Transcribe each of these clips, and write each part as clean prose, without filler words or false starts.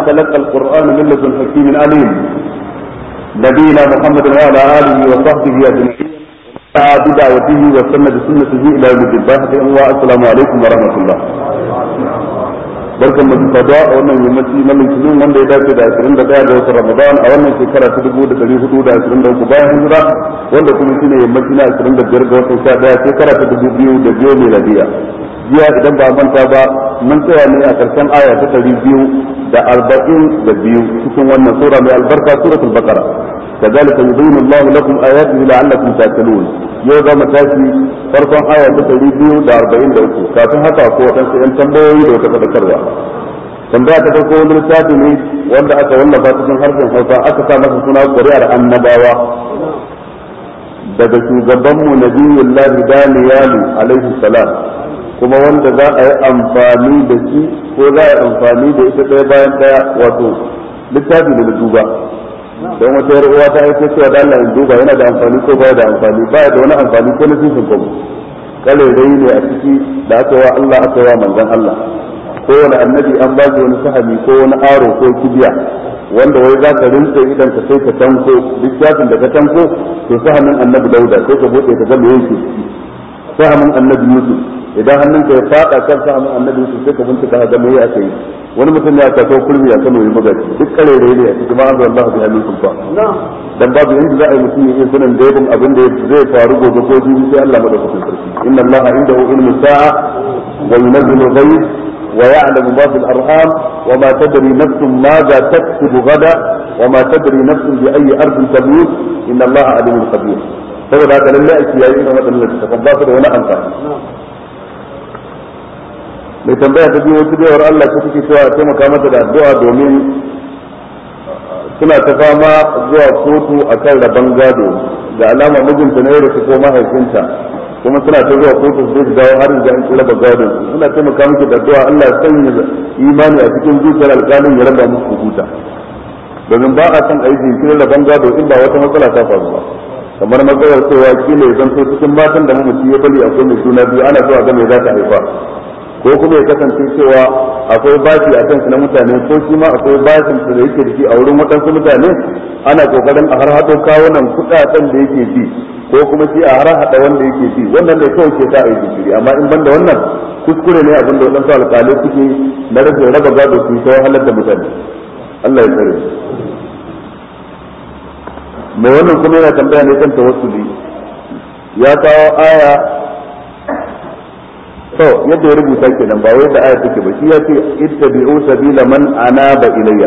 تلقى القرآن من لدن حكيم عليم نبينا محمد وعلى آله وصحبه أجمعين بدعوته وسن بسنته إلى يوم الدين. السلام عليكم ورحمة الله. barkan mu da a wannan yammaci na litinin wanda ya dace da 21 ga watan Ramadan a wannan shekara ta 1423 bayan hijira, wanda kuma shine yammaci na 25 ga watan 11 shekara ta 2002 miladiya. Jiya idan ba manta ba mun tsaya ne a karshen aya ta 242 cikin wannan sura mai albarka, suratul baqara. كذلك يبين الله لكم آياته لعلكم تعقلون. يوم متاشي فرقا آية 243 kafin haka ko wadansu yan tambayoyi da wata fadakarwa. Tambaya ta farko wani littafi ne wanda aka wallafa cikin harshen Hausa, aka sa masa suna ƙuri'ar annabawa daga shugabanmu Nabiyullahi Daniyalu alaihi salam, kuma wanda za a yi amfani da shi ko za a yi amfani da ita ɗaya bayan ɗaya, wato littafi da na duba. don wata yar uwa ta aiko cewa da Allah in duba yana da amfani ko baya da amfani, baya da wani amfani ko na cikin kuma kale dai ne a ciki da aka wa Allah aka wa manzon Allah. Ko wani annabi an ba shi wani sahami ko wani aro ko kibiya wanda wai za ka rinse idan ka sai ka tanko duk shafin da ka tanko to sahamin annabi Dauda sai ka bude ka ga me yake ciki. Sahamin annabi Yusuf idan hannunka ya fada kan sahamin annabi Yusuf sai ka bincika ga me yake yi. Wani mutum ya kaso kurmi ya Kano ya magaji duk karere ne a cikin ma'azin Allah bi halin sulfa dan babu yanda za a yi mutum ya sanin daibin abin da zai faru gobe ko jibi sai Allah madaukakin sarki. Inna Allah indahu ilmu sa'a wa yunzilu ghayb wa ya'lamu ma fil arham wa ma tadri nafsun madha taksubu gada wa ma tadri nafsun bi ayyi ardin tamut inna Allah alimun khabir. saboda haka lalle a kiyaye irin waɗannan littattafan ba su da wani amfani. Mai tambaya ta biyu wata bayar Allah ta take cewa a taimaka mata da addu'a domin suna ta fama zuwa kotu akan rabon gado, da alama mijinta ne da ko mahaifinta, kuma suna ta zuwa kotu su dawo har da an raba gado. Suna taimaka miki da addu'a Allah ya sanya imani a cikin zuciyar alƙalin ya raba musu huta, domin ba a san a yi jinkirin rabon gado in ba wata matsala ta faru ba, kamar matsalar cewa kila ya zanto cikin matan da mamaci ya bari akwai mai juna biyu ana zuwa ga mai za ta haifa, ko kuma ya kasance cewa akwai bashi a kansu na mutane, ko shi ma akwai bashin da yake da shi a wurin waɗansu mutane, ana kokarin a har haɗo kawunan kuɗaɗen da yake bi, ko kuma shi a har haɗa wanda yake bi. Wannan ne kawai ke sa a yi jinkiri, amma in banda wannan kuskure ne abin da waɗansu alƙalai suke na rashin raba gado su ta wahalar da mutane. Allah ya tsare. Mai wannan kuma yana tambaya ne kan tawassuli, ya kawo aya to yadda ya rubuta kenan ba wai da aya take ba, shi ya ce ittabi'u sabila man anaba ilayya,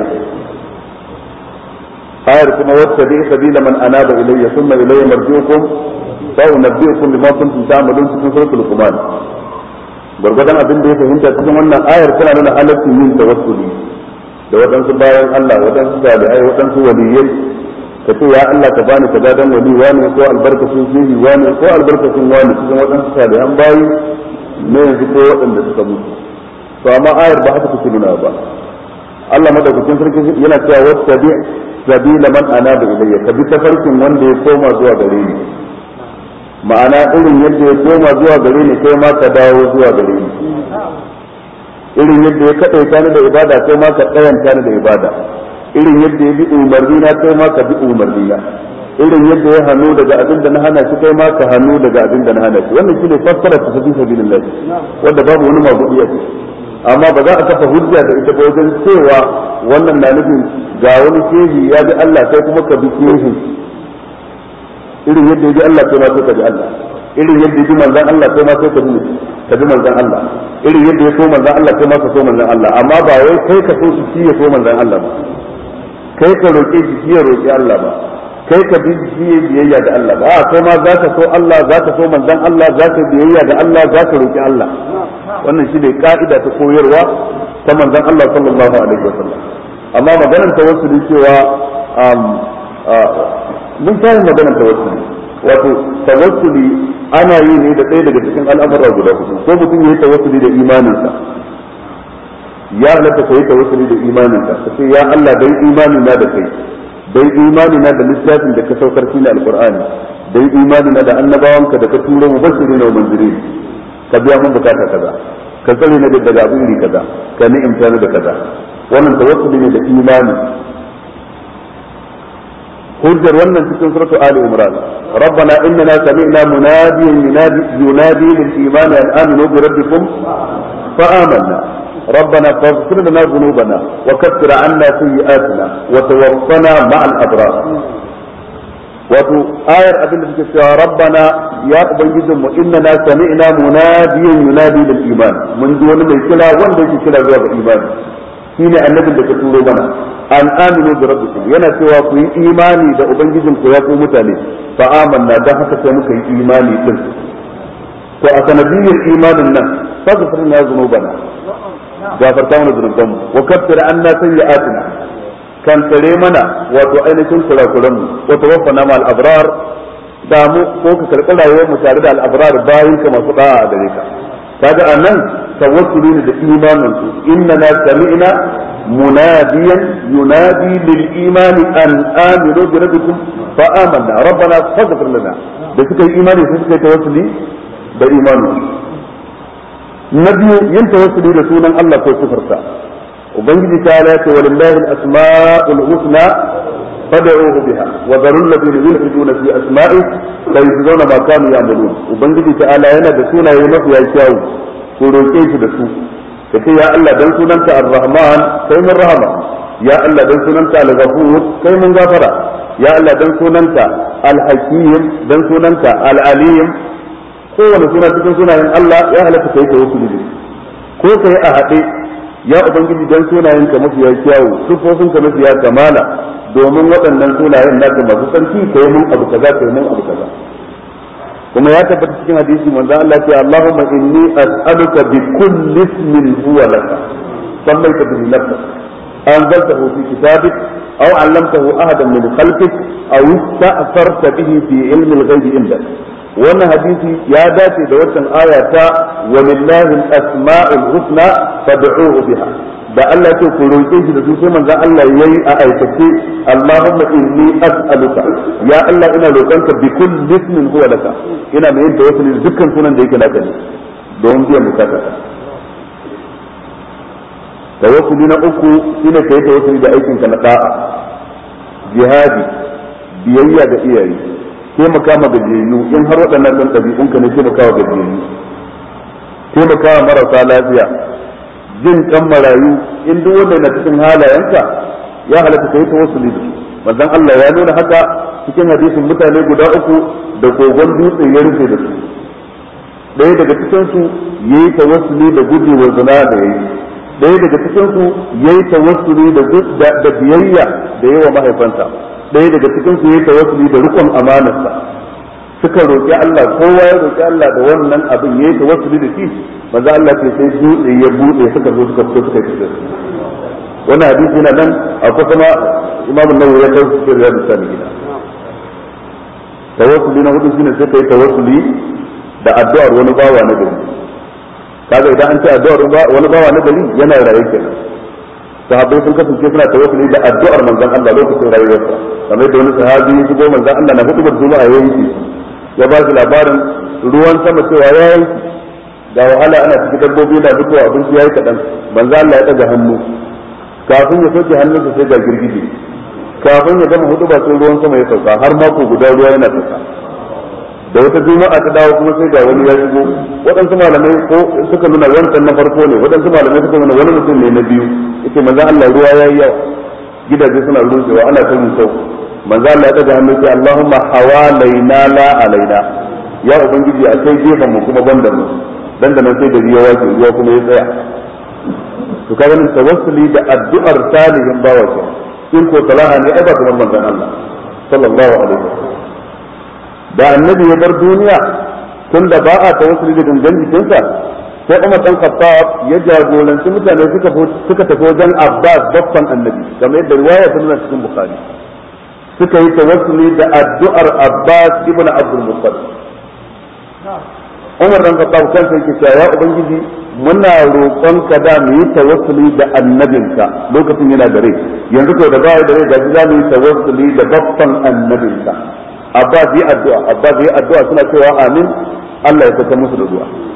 ayar kuma wattabi'u sabila man anaba ilayya thumma ilayya marji'ukum fa unabbi'ukum bima kuntum ta'malun cikin suratul Luqman. Gurgurdan abin da ya fahimta cikin wannan ayar tana nuna halaccin yin tawassuli da wadansu bayan Allah, wadansu salihai, wadansu waliyai, ka ce ya Allah ka bani kaza dan wali wani, ko albarkatun shehi wani, ko albarkatun wani cikin wadansu salihan bayi ne yanzu ko waɗanda suka mutu. To amma ayar ba haka take nuna ba. Allah madaukakin sarki yana cewa wattabi sabila man anaba ilayya, ka bi tafarkin wanda ya koma zuwa gare ni, ma'ana irin yadda ya koma zuwa gare ni kai ma ka dawo zuwa gare ni, irin yadda ya kadaita ni da ibada kai ma ka tsayanta ni da ibada, irin yadda ya bi umarni na kai ma ka bi umarni na, irin yadda ya hannu daga abin da na hana shi kai ma ka hannu daga abin da na hana shi. Wannan shine fassara ta fi sabilillah, wanda babu wani magudi a ciki. Amma ba za a kafa hujja da ita ba wajen cewa wannan na nufin ga wani shehi ya bi Allah kai kuma ka bi shehi, irin yadda ya bi Allah kai ma sai ka bi Allah, irin yadda ya bi manzon Allah kai ma sai ka bi manzon Allah, irin yadda ya so manzon Allah kai ma ka so manzon Allah. Amma ba wai kai ka so shi ya so manzon Allah ba, kai ka roƙe shi ya roƙi Allah ba, kai ka bi biyayya da Allah ba, kai ma za ka so Allah, za ka so manzon Allah, za ka biyayya da Allah, za ka roƙi Allah. Wannan shi ne ka'ida ta koyarwa ta manzon Allah sallallahu alaihi wasallam. Amma maganar tawassuli cewa mun fara maganar tawassuli, wato tawassuli ana yi ne da ɗaya daga cikin al'amura guda hudu. Ko mutum ya yi tawassuli da imaninsa, ya halatta ka yi tawassuli da imaninsa, ka ce ya Allah dai imani na da kai, dai imani na da littafin da ka saukar shi ne alqur'ani, dai imani na da annabawanka da ka turo mubashirin wa munzirin, ka biya mun bukata kaza, ka tsare ni daga abin iri kaza, ka ni'imta ni da kaza. wannan tawassuli ne da imani. hujjar wannan cikin suratu Ali Imran rabbana innana sami'na munadiyan yunadi lil imani an aminu bi rabbikum fa amanna ربنا فاغفر لنا ذنوبنا وكفر عنا سيئاتنا وتوفنا مع الأبرار. wato ayar abin da take cewa rabbana ya ubangijin mu innana sami'na munadiyan yunadi lil iman, mun ji wani mai kira wanda yake kira zuwa ga imani, shine annabin da ka turo mana, an aminu bi rabbikum, yana cewa ku yi imani da ubangijin ku ya ku mutane, fa amanna, dan haka sai muka yi imani din. to a sanadiyyar imanin nan faghfir lana dhunubana, gafarta mana zunubanmu, wa kaffir anna sayyi'atina, kan tare mana wato ainihin kurakuran mu, wa tawaffana ma al-abrar, da mu ko ka karɓi rayuwar mu tare da al-abrar bayin ka masu da'a a gare ka. kaga anan tawassuli ne da imanin su, innana sami'na munadiyan yunadi lil imani an aminu bi rabbikum fa amanna rabbana faghfir lana, da suka yi imani sai suka yi tawassuli da imanin. na biyu yin tawassuli da sunan Allah ko sifarsa. ubangiji ta ala ce walillahi al-asma'ul husna fad'uhu biha wa dharul ladina yulhiduna fi asma'i sayajzuna ma kanu ya'malun. ubangiji ta ala yana da sunaye mafiya kyawu, ko roke shi da su, kace ya Allah dan sunanka ar-rahman kai mun rahama, ya Allah dan sunanka al-ghafur kai mun gafara, ya Allah dan sunanka al-hakim dan sunanka al-alim. kowane suna cikin sunayen Allah ya halatta kai tawassuli da ko kai a haɗe, ya ubangiji dan sunayen ka mafiya kyawu, sufofin ka mafiya kamala, domin waɗannan sunayen naka masu sarki kai mun abu kaza kai mun abu kaza. kuma ya tabbata cikin hadisi manzo Allah ya ce Allahumma inni as'aluka bi kulli ismin huwa laka sammayta bihi nafsak anzaltahu fi kitabik aw 'allamtahu ahadan min khalqik aw ista'tharta bihi fi ilmi al-ghayb indak. wannan hadisi ya dace da wannan aya ta walillahi al-asma'ul husna fad'uhu biha, da Allah ce ku roƙe shi da su, sai manzon Allah yayi a aikace Allahumma inni as'aluka, ya Allah ina roƙonka bi kulli ismin huwa laka, ina mai yin tawassuli da dukkan sunan da yake naka ne don biyan bukata. tawassuli na uku shine kai tawassuli da aikin ka na da'a, jihadi, biyayya ga iyaye, taimaka ma gajiyayyu in har waɗannan ɗan ɗabi'un ka ne, taimaka wa gajiyayyu, taimaka wa marasa lafiya, jin kan marayu, in duk wanda na cikin halayenka ya halatta kai tawassuli da su. manzon Allah ya nuna haka cikin hadisin mutane guda uku da kogon dutse ya rufe da su. ɗaya daga cikin su yayi tawassuli da gujewar zina da yayi, ɗaya daga cikin su yayi tawassuli da biyayya da yawa mahaifansa, ɗaya daga cikin su yayi tawassuli da rikon amanarsa. suka roƙi Allah, kowa ya roƙi Allah da wannan abin, yayi tawassuli da shi, manzo Allah ce sai dutse ya bude, suka zo suka fito suka yi. wannan hadisi yana nan akwai kuma Imam An-Nawawi ya kawo cikin Riyadus Salihin. tawassuli na hudu shine sai kai tawassuli da addu'ar wani bawa na gari. kaga idan an ce addu'ar wani bawa na gari yana raye kenan. sahabbai sun kasance suna tawassuli da addu'ar manzon Allah lokacin rayuwarsa, kamar da wani sahabi ya shigo manzon Allah na hudubar juma'a yayin ya ba shi labarin ruwan sama cewa ya yanki, ga wahala ana cikin dabbobi da mutuwa, abinci yayi kadan. manzo Allah ya daga hannu, kafin ya soke hannunsa sai ga girgije, kafin ya gama hudu ba sai ruwan sama ya sauka, har mako guda ruwa yana sauka. da wata juma'a ta dawo kuma sai ga wani ya shigo. waɗansu malamai ko suka nuna wancan na farko ne, waɗansu malamai suka nuna wani mutum ne na biyu. yace manzo Allah ruwa yayi yawa, gidaje suna rushewa, ana ta rusau. manzo Allah ya daga hannu sai Allahumma hawalaina la alaina, ya ubangiji a kai gefen mu kuma banda mu. dan da nan sai da ruwa ke ruwa kuma ya tsaya. to kaga nan tawassuli da addu'ar salihin bawa ke, in ko salaha ne ai ba kamar manzon Allah sallallahu alaihi wasallam. da annabi ya bar duniya, tunda ba a tawassuli da gangan jikinsa, sai Umar dan Khattab ya jagoranci mutane suka tafi wajen Abbas babban annabi, kamar yadda riwaya ta nuna cikin Bukhari. suka yi tawassuli da addu'ar Abbas ibn Abdul Muttalib. Umar dan Khattab kansa yake cewa ya ubangiji muna roƙonka da mu yi tawassuli da annabinka lokacin yana da rai, yanzu ko da baya da rai ga za mu yi tawassuli da babban annabinka. Abbas yi addu'a suna cewa amin, Allah ya saka musu da du'a.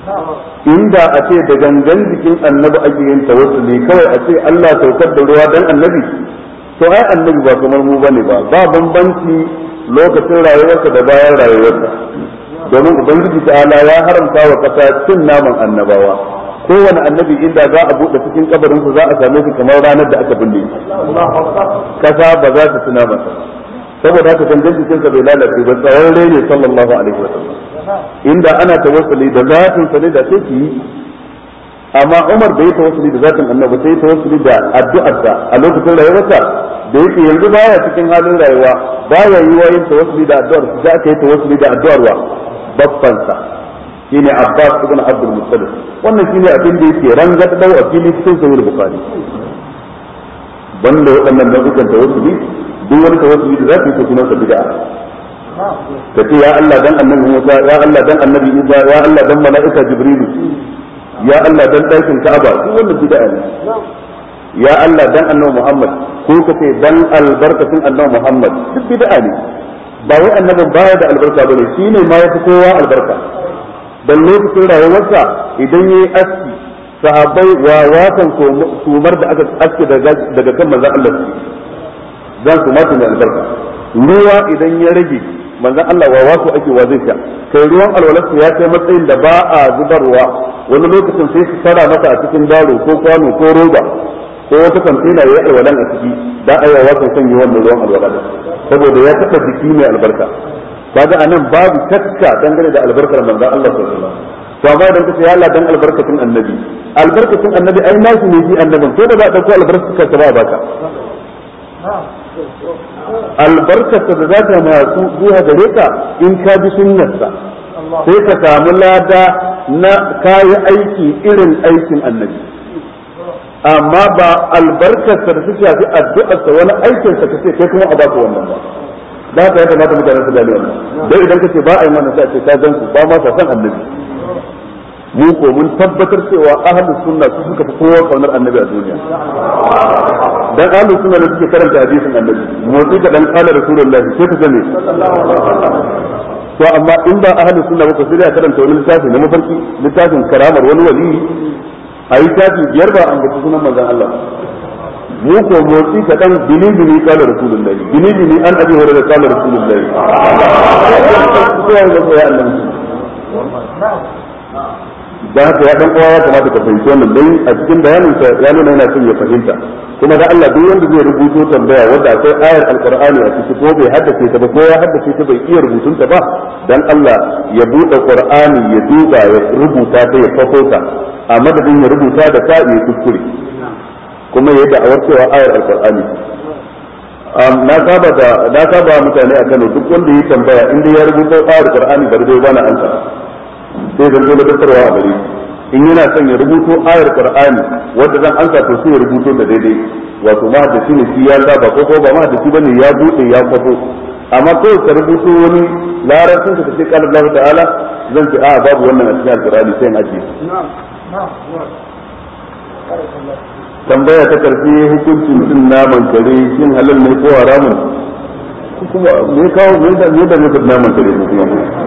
inda a ce da gangan jikin annabi ake yin tawassuli kawai a ce Allah saukar da ruwa dan annabi to ai annabi ba kamar mu bane ba bambanci lokacin rayuwarsa da bayan rayuwarsa domin ubangiji ta'ala ya haramta wa kasa cin naman annabawa kowane annabi inda za a buɗe cikin kabarinsa za a same shi kamar ranar da aka binne kasa ba za ta tuna masa saboda haka gangan jikinsa bai lalace ba tsawon ne sallallahu alaihi wa sallam inda ana tawassuli da zatin sa ne da sai yi amma Umar bai tawassuli da zatin annabi sai tawassuli da addu'arsa a lokacin rayuwarsa da yake yanzu baya cikin halin rayuwa baya yi wa yin tawassuli da addu'ar da aka yi tawassuli da addu'arwa babbansa shine Abbas ibn Abdul Muttalib wannan shine abin da yake rangar dau a fili cikin sahih Bukhari banda waɗannan nau'ikan tawassuli duk wani tawassuli da zaka yi kuma sa bid'a kace ya Allah dan annabi Musa ya Allah dan annabi Isa ya Allah dan mala'ika Jibril ya Allah dan dakin Ka'aba duk wannan bid'a ne ya Allah dan annabi Muhammad ko kace dan albarkatin annabi Muhammad duk bid'a ne ba wai annabin baya da albarka bane shine ma yafi kowa albarka dan lokacin rayuwarsa idan yayi aski sahabbai wa watan sumar da aka aske daga kan manzon Allah zan su mata mai albarka ruwa idan ya rage manzon Allah wa wasu ake wa zai sha kai ruwan alwalarsa ya kai matsayin da ba a zubarwa wani lokacin sai su tara masa a cikin daro ko kwano ko roba ko wata kantina ya yi alwalan a ciki da a yi wasan sanya wannan ruwan alwala saboda ya taɓa jiki mai albarka kaga anan babu shakka dangane da albarkar manzon Allah sallallahu alaihi wasallam to amma idan kace ya Allah dan albarkatun annabi ai nashi ne ji annabin ko da ba dauko albarkar ta ba baka albarkar da za ta masu zuwa gare ka in ka bi sunnarsa sai ka samu lada na kayi aiki irin aikin annabi amma ba albarkar da ta shafi addu'ar sa wani aikin sa kace kai kuma a baka wannan ba da haka ya kamata mutane su gane wannan dai idan kace ba a yi wannan sai ka gan ku ba ma sa san annabi mu ko mun tabbatar cewa ahlus sunna su suka fi kowa kaunar annabi a duniya dan ahlus sunna ne suke karanta hadisin annabi motsi ka dan kala rasulullahi sai ka sani to amma in ba ahlus sunna ba ko sai ya karanta wani littafi na mafarki littafin karamar wani wali ayi tafi biyar ba an ga sunan manzon Allah mu ko motsi ka dan bini kala rasulullahi bini an abi hore da kala rasulullahi sai ya Allah da haka ya dan uwa ya kamata ka fahimci wannan dai a cikin bayanin sa ya nuna yana son ya fahimta kuma da Allah duk wanda zai rubuto tambaya wanda akwai ayar alqur'ani a cikin ko bai haddace ta ba ko ya haddace ta bai iya rubutun ta ba dan Allah ya bude qur'ani ya duba ya rubuta ta ya fafo ta a madadin ya rubuta da ta ya kuskure kuma ya da awar cewa ayar alqur'ani na saba mutane a Kano duk wanda ya tambaya inda ya rubuta ayar alqur'ani bar dai bana ansa sai zan zo da tattarwa a gare in yana son ya rubuto ayar qur'ani wanda zan ansa to sai ya rubuto da daidai wato ma da shine shi ya saba ko ba ma da shi bane ya bude ya kwafo amma ko ka rubuto wani larabcin ka ce qala Allah ta'ala zan ce a babu wannan a cikin alqur'ani sai in ajiye tambaya ta karfi hukuncin cin naman kare shin halal ne ko haramun kuma me kawo me da naman kare kuma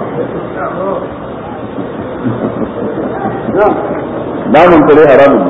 namun kare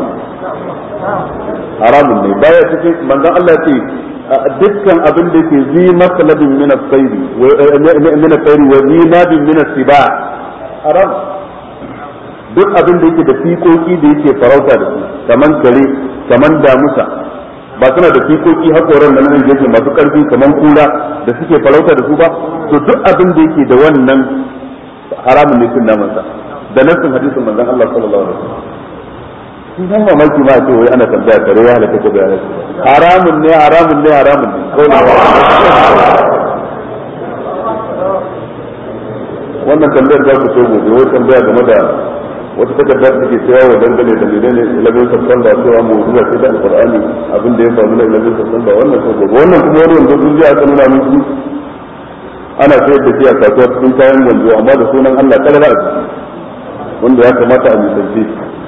haramun ne baya cikin manzon Allah ce dukkan abin da yake zi masalabin min as-sayri wa zi nabin min as-siba haram duk abin da yake da fikoki da yake farauta da su kaman kare kaman damusa ba suna da fikoki hakoran nan ne yake masu karfi kaman kura da suke farauta da su ba to duk abin da yake da wannan haramun ne cin naman sa da nassin hadisin manzon Allah sallallahu alaihi wasallam sun san mamaki ma ce wai ana tambaya kare ya halaka ko bai haramun ne wannan tambayar za ku so gobe wai tambaya game da wata takardar da ke cewa wa dangane da menene ilabin sassan da cewa mu zuwa ce da alqur'ani abin da ya faru da ilabin sassan da wannan so gobe wannan kuma wani wanda sun ji aka nuna musu ana sayar da shi a kasuwa cikin kayan gwanzo amma da sunan Allah kalala a ciki wanda ya kamata a misalce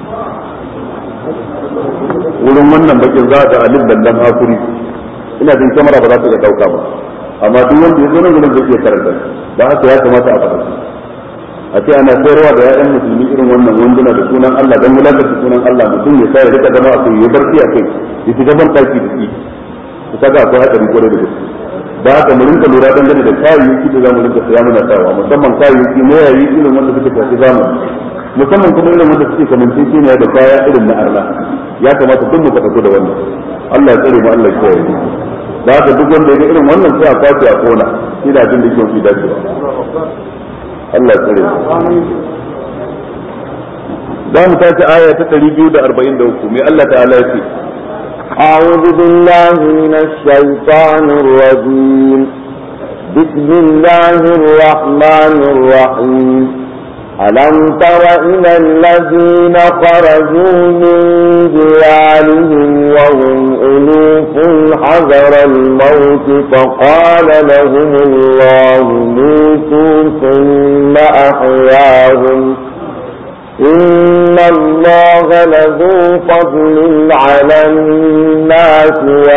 wurin wannan bakin za a alif dandan hakuri ina jin kamera ba za ta iya dauka ba amma duk wanda ya zo nan gurin zai iya karanta ba haka ya kamata a faɗa a ce ana sayarwa da ƴaƴan musulmi irin wannan wanduna da sunan Allah dan mulakata sunan Allah mutum ya sai rika zama a kai ya barci a kai ya shiga ban taki da shi ku kaga akwai hadari kwarai da gaske da haka mu rinka lura dangane da kayayyaki da zamu rinka saya muna sawa musamman kayayyaki na yayi irin wanda suka tafi zamani musamman kuma irin wanda suke kamance shi ne da kaya irin na Allah ya kamata duk mu faɗa da wannan Allah ya tsare mu Allah ya kiyaye da haka duk wanda ya ga irin wannan sai a kwace a kona shi da abin da yake fi dacewa Allah ya tsare mu da mu tace aya ta 243 mai Allah ta'ala ya ce أعوذ بالله من الشيطان الرجيم بسم الله الرحمن الرحيم ألم تر إلى الذين خرجوا من ديارهم وهم ألوف حذر الموت فقال لهم الله موتوا ثم أحياهم إن الله لذو فضل على الناس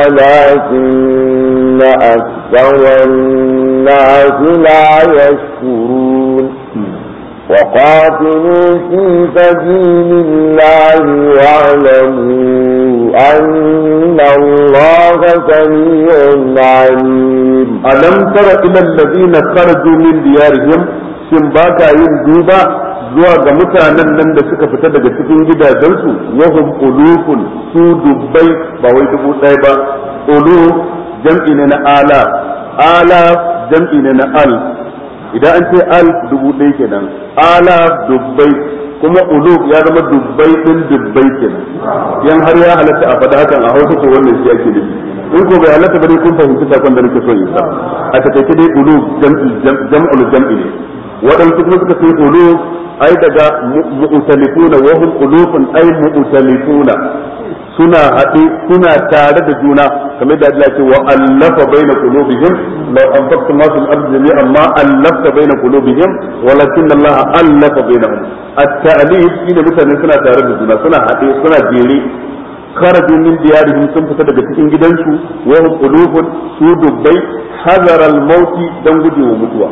ولكن أكثر الناس لا يشكرون وقاتلوا في سبيل الله واعلموا أن الله سميع عليم ألم تر إلى الذين خرجوا من ديارهم شنباكا يندوبا zuwa ga mutanen nan da suka fita daga cikin gidajensu wahum ulufun su dubbai ba wai dubu ɗaya ba uluf jam'i ne na ala jam'i ne na al idan an ce al dubu ɗaya kenan ala dubbai kuma uluf ya zama dubbai din dubbai kenan yan har ya halatta a faɗa hakan a Hausa to wannan shi ake nufi in ko bai halatta bane kun fahimci sakon da nake so in sa a takaice dai uluf jam'ul jam'i ne waɗansu kuma suka ce uluf ai daga mu'talifuna wa hum ulufun ai mu'talifuna suna haɗe suna tare da juna kamar da Allah ce wa allafa baina qulubihim law anfaqta ma fil ardi jami'an ma allafta baina qulubihim walakin Allah allafa bainahum at-ta'lif shine mutane suna tare da juna suna haɗe suna jere kharaju min diyarihim sun fita daga cikin gidansu wa hum ulufun su dubbai hazara al-mauti dan gujewa mutuwa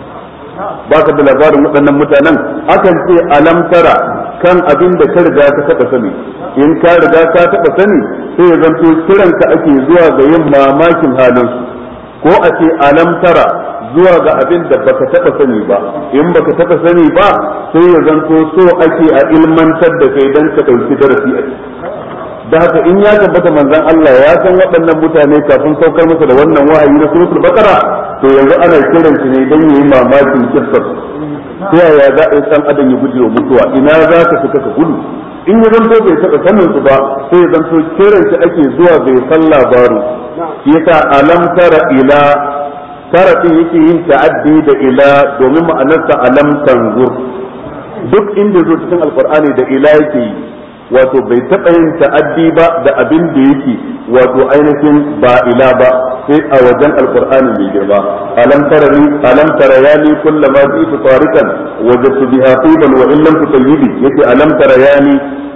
ba ka da labarin waɗannan mutanen akan ce alamtara kan abin da ka riga ka taɓa sani in ka riga ka taɓa sani sai ya zanto kiranka ake zuwa ga yin mamakin halinsu ko a ce alamtara zuwa ga abin da baka taɓa sani ba in baka taɓa sani ba sai ya zanto so ake a ilmantar da kai don ka ɗauki darasi a ciki da haka in ya tabbata manzon Allah ya san waɗannan mutane kafin saukar masa da wannan wahayi na suratul baqara to yanzu ana kiran shi ne dan yayi mamakin kissar ta yaya za a yi san adam ya guje wa mutuwa ina za ka fita ka gudu in ya zanto bai taɓa sanin su ba sai ya zanto kiran shi ake zuwa bai san labaru shi yasa alam tara ila tara din yake yin ta'addi da ila domin ma'anarsa alam tanzur duk inda zo cikin alqur'ani da ila yake yi wato bai taɓa yin ta'addi ba da abin da yake wato ainihin ba ila ba sai a wajen alqur'ani mai girma alam tara yani kullama ji'tu tarikan wajadtu biha tiban wa in lam tutayyibi yace alam tara yani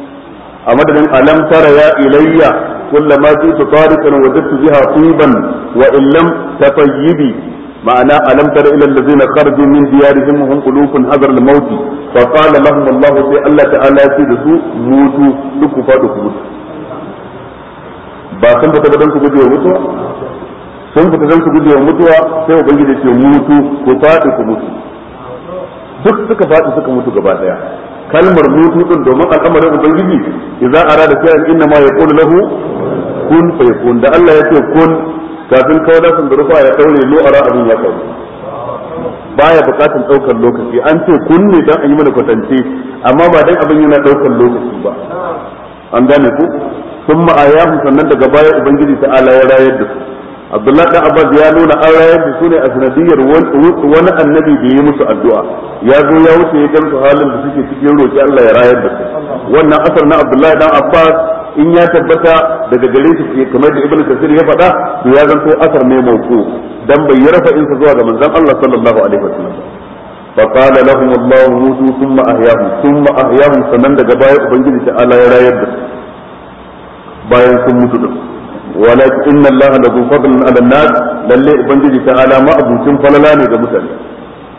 a madadin alam tara ya ilayya kullama ji'tu tarikan wajadtu biha tiban wa in lam tatayyibi ma'ana alam tara ila allazina kharaju min diyarihim hum qulufun hadar al-maut fa qala lahum Allah sai Allah ta'ala ya ce da su mutu duk fadu ku mutu ba san ba tabadan ku guje mutuwa sun fita dan ku guje mutuwa sai ubangiji ce mutu ku fadu ku mutu duk suka fadu suka mutu gaba daya kalmar mutu din domin al'amarin ubangiji idza arada shay'an inna ma yaqulu lahu kun fayakun da Allah ya ce kun kafin kawo da sun rufa ya daure lo'ara abin ya kawo baya bukatun daukar lokaci an ce kunne dan an yi mana kwatance amma ba dan abin yana daukar lokaci ba an gane ku kuma ayahu sannan daga baya ubangiji ta ala ya rayar da su Abdullahi dan Abbas ya nuna an rayar da su ne a sanadiyar wani annabi da ya musu addu'a ya zo ya wuce ya gamsu halin da suke cikin roki Allah ya rayar da su wannan asar na Abdullahi dan Abbas in ya tabbata daga gare shi kamar da Ibn Kathir ya faɗa to ya zanto asar ne mauku dan bai yi rafa'in sa zuwa ga manzon Allah sallallahu alaihi wasallam fa qala lahum Allah mutu thumma ahyahum sannan daga baya ubangiji ta Allah ya rayar da bayan sun mutu din walakin inna Allah la zu fadlin ala nas lalle ubangiji ta ala ma abucin falala ne ga mutane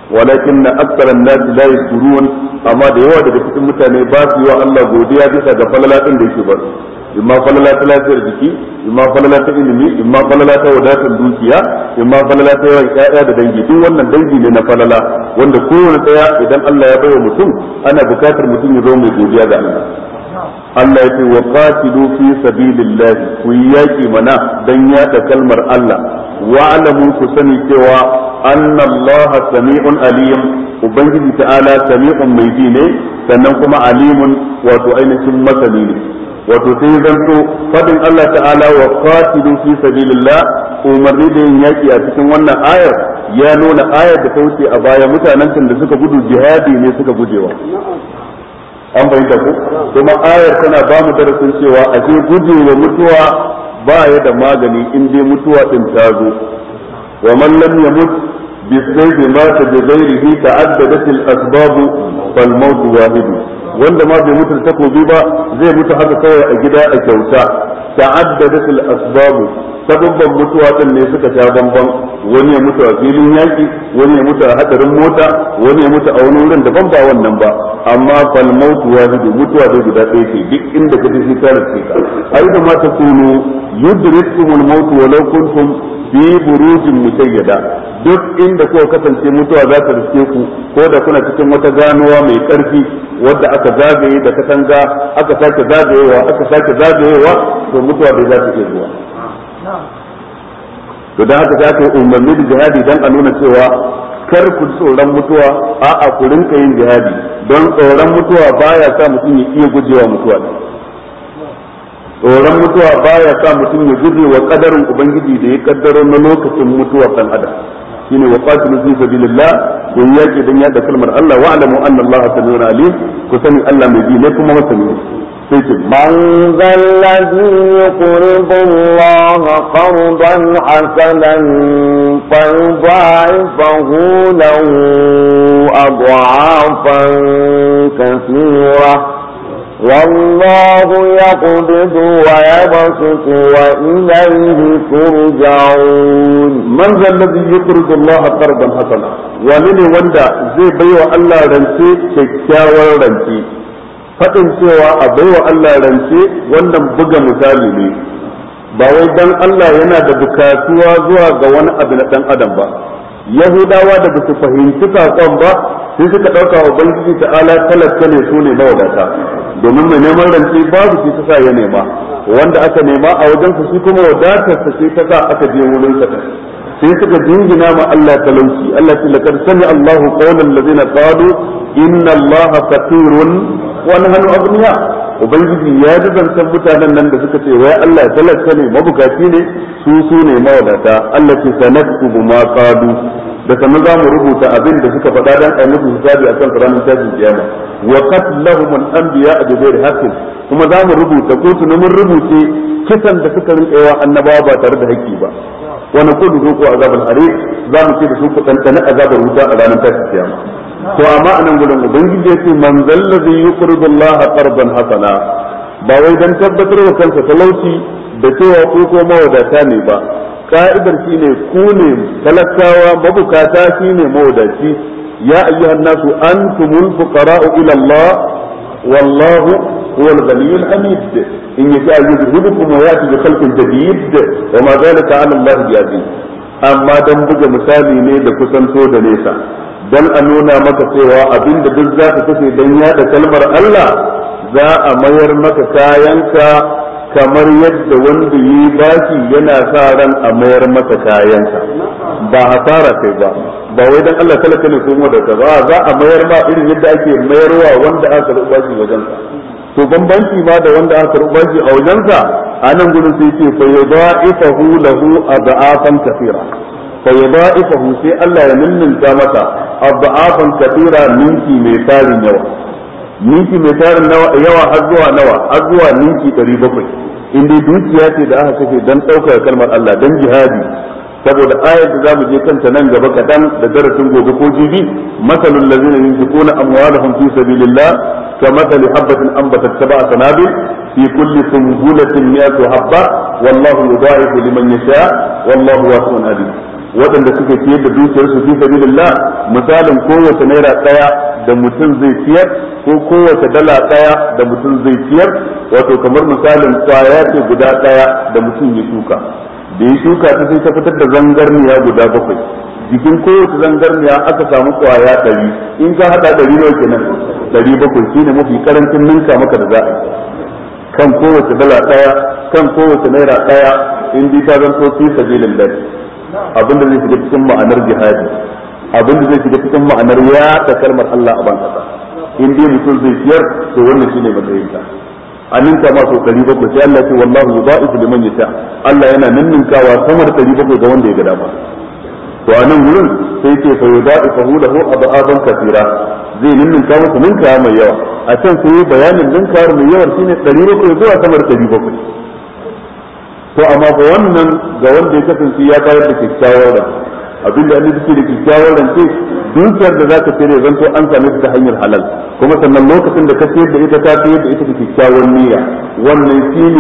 walakinna aktharan nas la yashkurun amma da yawa daga cikin mutane ba su yi wa Allah godiya bisa ga falala din da yake ba imma falala ta lafiyar jiki imma falala ta ilimi imma falala ta wadatar dukiya imma falala ta yawan ƴaƴa da dangi duk wannan dangi ne na falala wanda kowane daya idan Allah ya bayar mutum ana bukatar mutum ya zo mai godiya ga Allah Allah ya ce wa qatilu fi sabilillah ku yaki mana dan yada kalmar Allah wa alamu ku sani cewa anna Allah sami'un alim ubangiji ta'ala sami'un mai ji ne sannan kuma alimun wato ainihin masani ne wato sai zanto fadin Allah ta'ala wa qatilu fi sabilillah umarni da yin yaki a cikin wannan ayar ya nuna ayar da ta wuce a baya mutanen da suka gudu jihadi ne suka gujewa an bayyana ku kuma ayar tana ba mu darasin cewa a je gujewa mutuwa ba ya da magani in dai mutuwa din ta zo wa man lam yamut bisayf mata bi ghairihi ta'addadat al-asbab fal maut wahid wanda ma bai mutu takobi ba zai mutu haka kawai a gida a kyauta ta'addadat al-asbab sababban mutuwa din ne suka sha bamban wani ya mutu a filin yaki wani ya mutu a hadarin mota wani ya mutu a wani wurin daban ba wannan ba amma fal maut wahid mutuwa dai guda ɗaya ce duk inda kaje sai ka rike ka ai da mata kunu yudrikumul maut walau kuntum fi burujin musayyada duk inda kuka kasance mutuwa za ta riske ku ko da kuna cikin wata ganuwa mai karfi wadda aka zagaye da katanga aka sake zagayewa to mutuwa bai za ta iya zuwa to dan haka za ka yi umarni da jihadi dan a nuna cewa kar ku tsoron mutuwa a'a ku rinka yin jihadi don tsoron mutuwa baya sa mutum ya iya gujewa mutuwa tsoron mutuwa baya sa mutum ya guje wa kadarin ubangiji da ya kaddaro na lokacin mutuwar dan adam shine wa qatilu fi sabilillah don yake dan yada kalmar Allah wa alamu anna Allah samiun alim ku sani Allah mai ji ne kuma masani sai ce man zalladhi yuqridu Allah qardan hasanan fayudha'ifahu lahu ad'afan kathira والله يقبض ويبسط وإليه ترجعون من ذا الذي يقرض الله قرضا حسنا ومن وندا زي بيو الله رنسي كيكاور رنسي fadin cewa a baiwa Allah rance wannan buga misali ne ba wai dan Allah yana da bukatuwa zuwa ga wani abu na dan adam ba yahudawa da basu fahimci sakon ba sai suka dauka wa ubangiji ta'ala talaka ne su ne mawadata domin mai neman rance babu shi ta sa ya nema wanda aka nema a wajen su shi kuma wadatar sa sai ta sa aka je wurin sa sai suka jingina ma Allah talauci Allah ce laqad sami Allahu qawlan ladina qalu inna Allaha fatirun wa nahnu aghniya ubangiji ya dubanta mutanen nan da suka ce wai Allah talaka ne mabukaci ne su ne mawadata Allah ce sanaktubu ma qalu da sanin za mu rubuta abin da suka faɗa dan ai musu hisabi akan ranar tashin kiyama wa qatlahum al-anbiya bi ghairi haqqin kuma za mu rubuta ko mun rubuce kisan da suka rinka yawa annabawa ba tare da haƙƙi ba wa naqulu zuqu azabal harir za mu ce da su ku tantana azabar wuta a ranar tashin kiyama to amma anan gurin ubangiji ya ce man zallazi yuqridu Allah qardan hasana ba wai dan tabbatar da kansa talauci da cewa ko mawadata ne ba ka'idar shine ku ne talakawa mabukata shine mawadaci ya ayyuhan nasu antumul fuqara'u ila Allah wallahu huwal ghaniyyul hamid in yasha yuzhibukum wa yati bi khalqin jadid wa ma dhalika 'ala Allah bi'aziz amma dan buga misali ne da kusanto da nesa dan a nuna maka cewa abinda duk za ka kashe dan yada kalmar Allah za a mayar maka kayanka kamar yadda wanda yi baki yana sa ran a mayar masa kayansa ba hasara kai ba ba wai dan Allah talaka ne kuma da kaza za a mayar ma irin yadda ake mayarwa wanda aka ruba shi wajensa to bambanci ma da wanda aka ruba shi a wajensa anan gurin sai ce fa yudha'ifahu lahu ad'afan kathira fa yudha'ifahu sai Allah ya ninninka masa ad'afan kathira ninki mai tarin yawa ninki mai tarin yawa har zuwa ninki 700 in dai dukiya ce da aka kashe dan ɗaukar kalmar Allah dan jihadi saboda ayar da zamu je kanta nan gaba kadan da darasin gobe ko jibi masalul ladzina yunfiquna amwalahum fi sabilillah kamathali habatin anbatat sab'a sanabil fi kulli sunbulatin mi'atu habba wallahu yudha'ifu liman yasha wallahu wasi'un alim waɗanda suke ciyar da dukiyar su fi sabilillah misalin kowace naira ɗaya da mutum zai ciyar ko kowace dala ɗaya da mutum zai ciyar wato kamar misalin kwaya ce guda ɗaya da mutum ya shuka da ya shuka ta sai ta fitar da zangarniya guda 7 jikin kowace zangarniya aka samu kwaya 100 in ka hada 100 nawa kenan 700 shine mafi karancin ninka maka da za a yi kan kowace dala ɗaya kan kowace naira ɗaya in bi ta zanto fi sabilillah abinda zai shiga cikin ma'anar jihadi abinda zai shiga cikin ma'anar yaɗa kalmar Allah a ban kasa in dai mutum zai ciyar to wannan shine matsayin ta aninka ma so 700 sai Allah ya ce wallahu yudaifu liman yasha Allah yana ninninkawa sama da 700 ga wanda ya ga dama to anan gurin sai ce fa yudaifu lahu abadan kathira zai ninninka masa ninka mai yawa a can sai bayanin ninkawar mai yawa shine 700 zuwa sama da 700 to amma ga wannan ga wanda ya kasance ya bayar da kyakkyawar rance abinda an yi da kyakkyawar rance dukiyar da zaka tsere zanto an same ta hanyar halal kuma sannan lokacin da ka tsere da ita ka tsere da ita da kyakkyawar niyya wannan shine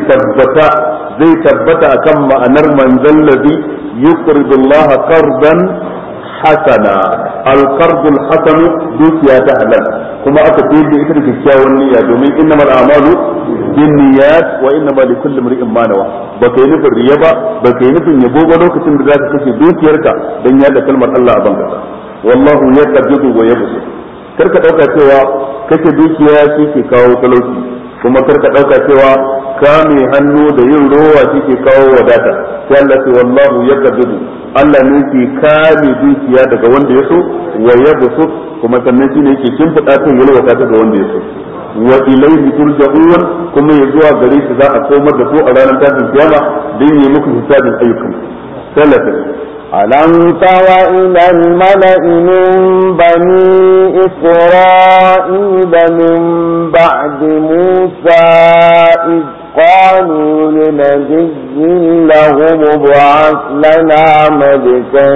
zai tabbata akan ma'anar manzal ladhi yuqridu Allah qardan hasana al-qardul hasan dukiya ta halal kuma aka tsere da ita da kyakkyawar niyya domin innamal a'malu binniyat wa innama likulli imrin ma nawa baka yi nufin riya baka yi nufin yabo ba lokacin da zaka kashe dukiyarka dan yada kalmar Allah a banka wallahu yaqdiru wa yabsu karka dauka cewa kashe dukiya shi ke kawo talauci kuma karka dauka cewa kame hannu da yin rowa shi ke kawo wadata sai Allah ce wallahu yaqdiru Allah ne ke kame dukiya daga wanda ya so wa yabsu kuma sannan shine yake kimfida ta yalwata ta ga wanda ya so wa ilayhi turja'un kuma ya zuwa gare shi za a komar da ku a ranar tashin kiyama dan yi muku hisabin ayyukan sallallahu ألم تر إلى الملأ من بني إسرائيل من بعد موسى إذ قالوا لنبي له ابعث لنا ملكا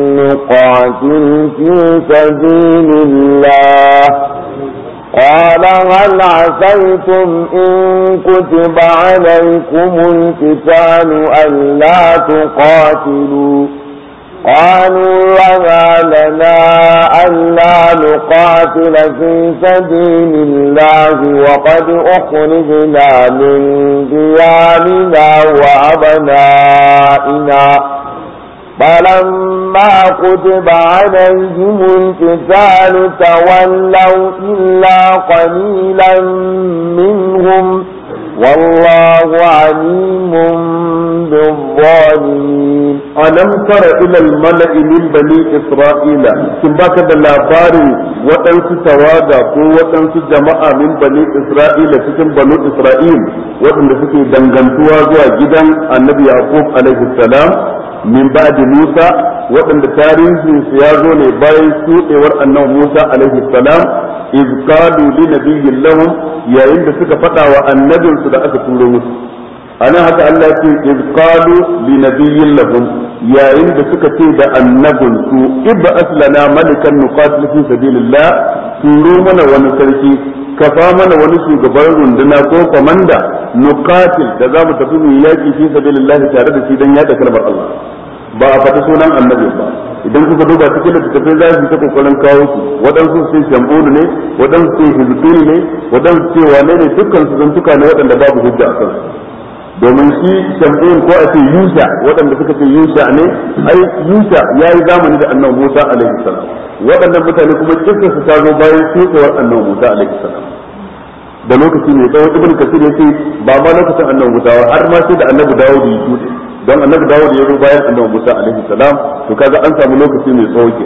نقاتل في سبيل الله قال هل عسيتم إن كتب عليكم القتال ألا تقاتلوا قالوا وما لنا ألا نقاتل في سبيل الله وقد أخرجنا من ديارنا وأبنائنا فلما كتب عليهم القتال تولوا إلا قليلا منهم والله عليم بالظالمين. ألم تر إلى الملأ من بني إسرائيل كم باكد اللابار وتنس توادا وتنس جماعة من بني إسرائيل كم بنو إسرائيل وتنس سكي دنغنتوا زوا جدا النبي يعقوب عليه السلام من بعد موسى وتن تاريخ سيازو باي سوء أنه موسى عليه السلام إذ قالوا لنبي لهم يا إن سك فتى والنبي سد أكتولوا أنا هذا الله إذ قالوا لنبي لهم يا إن سك تيد النبي سوء ابعث لنا ملكا نقاتل في سبيل الله تورمنا ونسركي كفامنا ونسي قبل رندنا كو كماندا نقاتل تزام تفهم ياكي في سبيل الله تعالى سيدنا ياتا كلمة الله ba a fata sunan annabi ba idan kuka duba cikin littattafai za su ta kokarin kawo su waɗansu su ce shambulu ne waɗansu su ce hizbuni ne waɗansu ce wane ne dukkan su zantuka ne waɗanda babu hujja a kansu domin shi shambun ko a ce yusha waɗanda suka ce yusha ne ai yusha ya yi zamani da annabi Musa alaihi salam waɗannan mutane kuma cikin su ta zo bayan shekewar annabi Musa alaihi salam da lokaci mai tsawo ibn kasir yace ba ma lokacin annabi Musa har ma sai da annabi Dawud ya shuɗe don annabi Dawud ya zo bayan annabi Musa alaihi salam to kaga an samu lokaci mai tsawo ke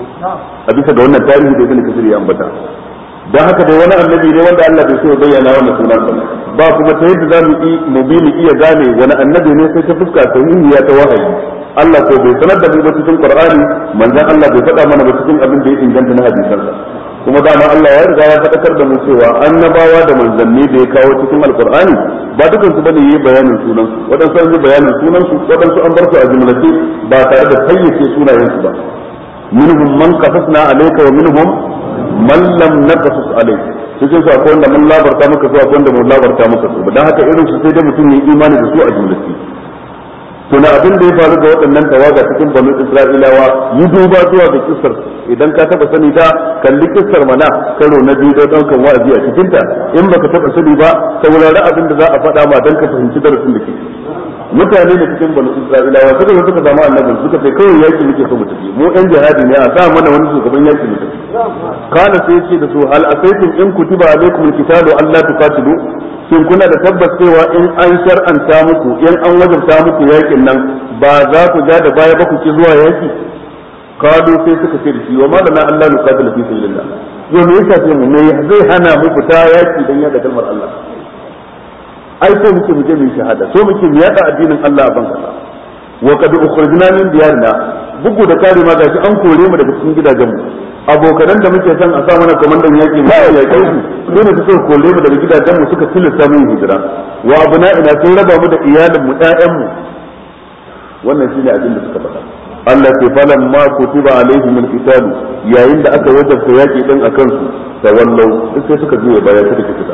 a bisa da wannan tarihi da ibn kasir ya ambata dan haka dai wani annabi ne wanda Allah bai so ya bayyana wannan sunan ba kuma ta yadda zamu yi mubini iya gane wani annabi ne sai ta fuska sahihiya ta wahayi Allah ko bai sanar da mu ba cikin Qur'ani manzon Allah bai faɗa mana ba cikin abin da ya inganta na hadisansa kuma dama Allah ya riga ya faɗakar da mu cewa annabawa da manzanni da ya kawo cikin alkur'ani ba dukan su bane yi bayanin sunan su wadansu an yi bayanin sunan su wadansu an bar su a jumlace ba tare da fayyace sunayen su ba minhum man qasasna alayka wa minhum man lam naqasus alayka cikin su akwai wanda mun labarta maka su akwai wanda mun labarta maka su dan haka irin su sai dai mutum ya imani da su a jumlace tuna abin da ya faru ga waɗannan tawaga cikin banu Isra'ilawa, yi duba zuwa ga kissar idan ka taba sani ta kalli kissar mana karo na biyu don ɗaukan wa'azi a cikin ta, in baka taba sani ba saurari abin da za a faɗa ma dan ka fahimci darasin da ke. Mutane da cikin banu Isra'ilawa suka zo suka samu annabi suka ce kawai yaki muke so mu tafi, mu ɗan jihadi ne a sa mana wani shugaban yaki mu tafi. Kana sai yace da su hal asaytum in kutiba alaykum alqitalu alla tuqatilu, shin kuna da tabbas cewa in an shar'anta muku in an wajabta muku yakin nan ba za ku ja da baya ba ku ki zuwa yaki? Kalu sai suka ce da shi wa ma lana alla nuqatilu fi sabilillah, yau me yasa sai mu me zai hana mu fita yaki dan yada kalmar Allah? Ai so muke mu je mu shahada, so muke mu yada addinin Allah a banka. Wa qad ukhrijna min diyarina, bugu da kare ma gashi an kore mu daga cikin gidajen mu. Abokanan da muke son a sa mana komandan yaki mu ya kai su ne suka kore mu daga gidajen mu suka tilasta mu hijira. Wa abna'ina sun raba mu da iyalin mu ƴaƴan mu. Wannan shine abin da suka faɗa. Allah ke falan ma kutiba alaihim alqital, yayin da aka wajabta yaki din akan su tawallau sai suka juya baya suka fita.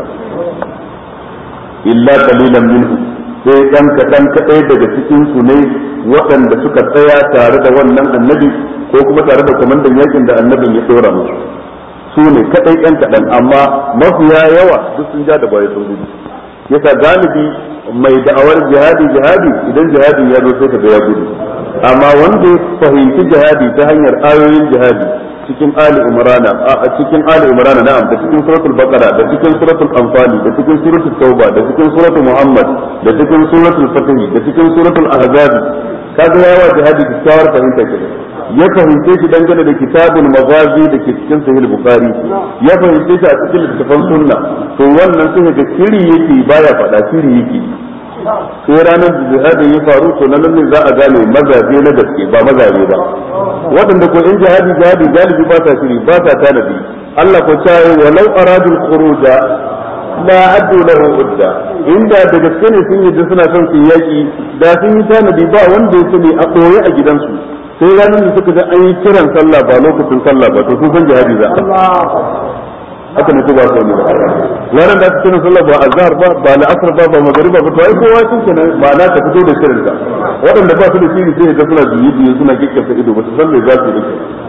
Illa qalilan minhum, sai dan kadan kadai daga cikin su ne waɗanda suka tsaya tare da wannan annabi ko kuma tare da komandan yakin da annabin ya dora musu. Su ne kadai yan kadan, amma mafiya yawa duk sun ja da baya sun gudu. Yasa galibi mai da'awar jihadi idan jihadin ya zo sai ka ga ya gudu, amma wanda ya fahimci jihadi ta hanyar ayoyin jihadi cikin Ali Imran na'am, da cikin suratul Baqara, da cikin suratul Anfal, da cikin suratul Tauba, da cikin suratul Muhammad, da cikin suratul Fatih, da cikin suratul Ahzab, kaga yawa jihadi da tsawar fahimta kenan. Ya fahimce shi dangane da kitabul Maghazi da ke cikin Sahih Bukhari, ya fahimce shi a cikin littafin sunna, to wannan sai ga shiri yake baya fada shiri yake. Sai ranar da jihadin ya faru to nan ne za a gane mazaje na gaske ba mazaje ba, waɗanda ko in jihadi galibi ba ta shiri ba ta tanadi. Allah ko ta yi walau aradul khuruja la addu lahu udda, inda da gaske ne sun yi suna son su yaki da sun yi tanadi ba wanda ya sani a koye a gidansu. Sai ranar da suka ga an yi kiran sallah ba lokacin sallah ba to sun san jihadi za haka ne ko ba su ne ranar da aka kiran sallah ba azhar ba la'asar ba magariba ba to ai kowa sun kenan ba na ta fito da shirin ka. Waɗanda ba su da shiri sai ga suna biye suna kikkata ido ba su san me za su yi.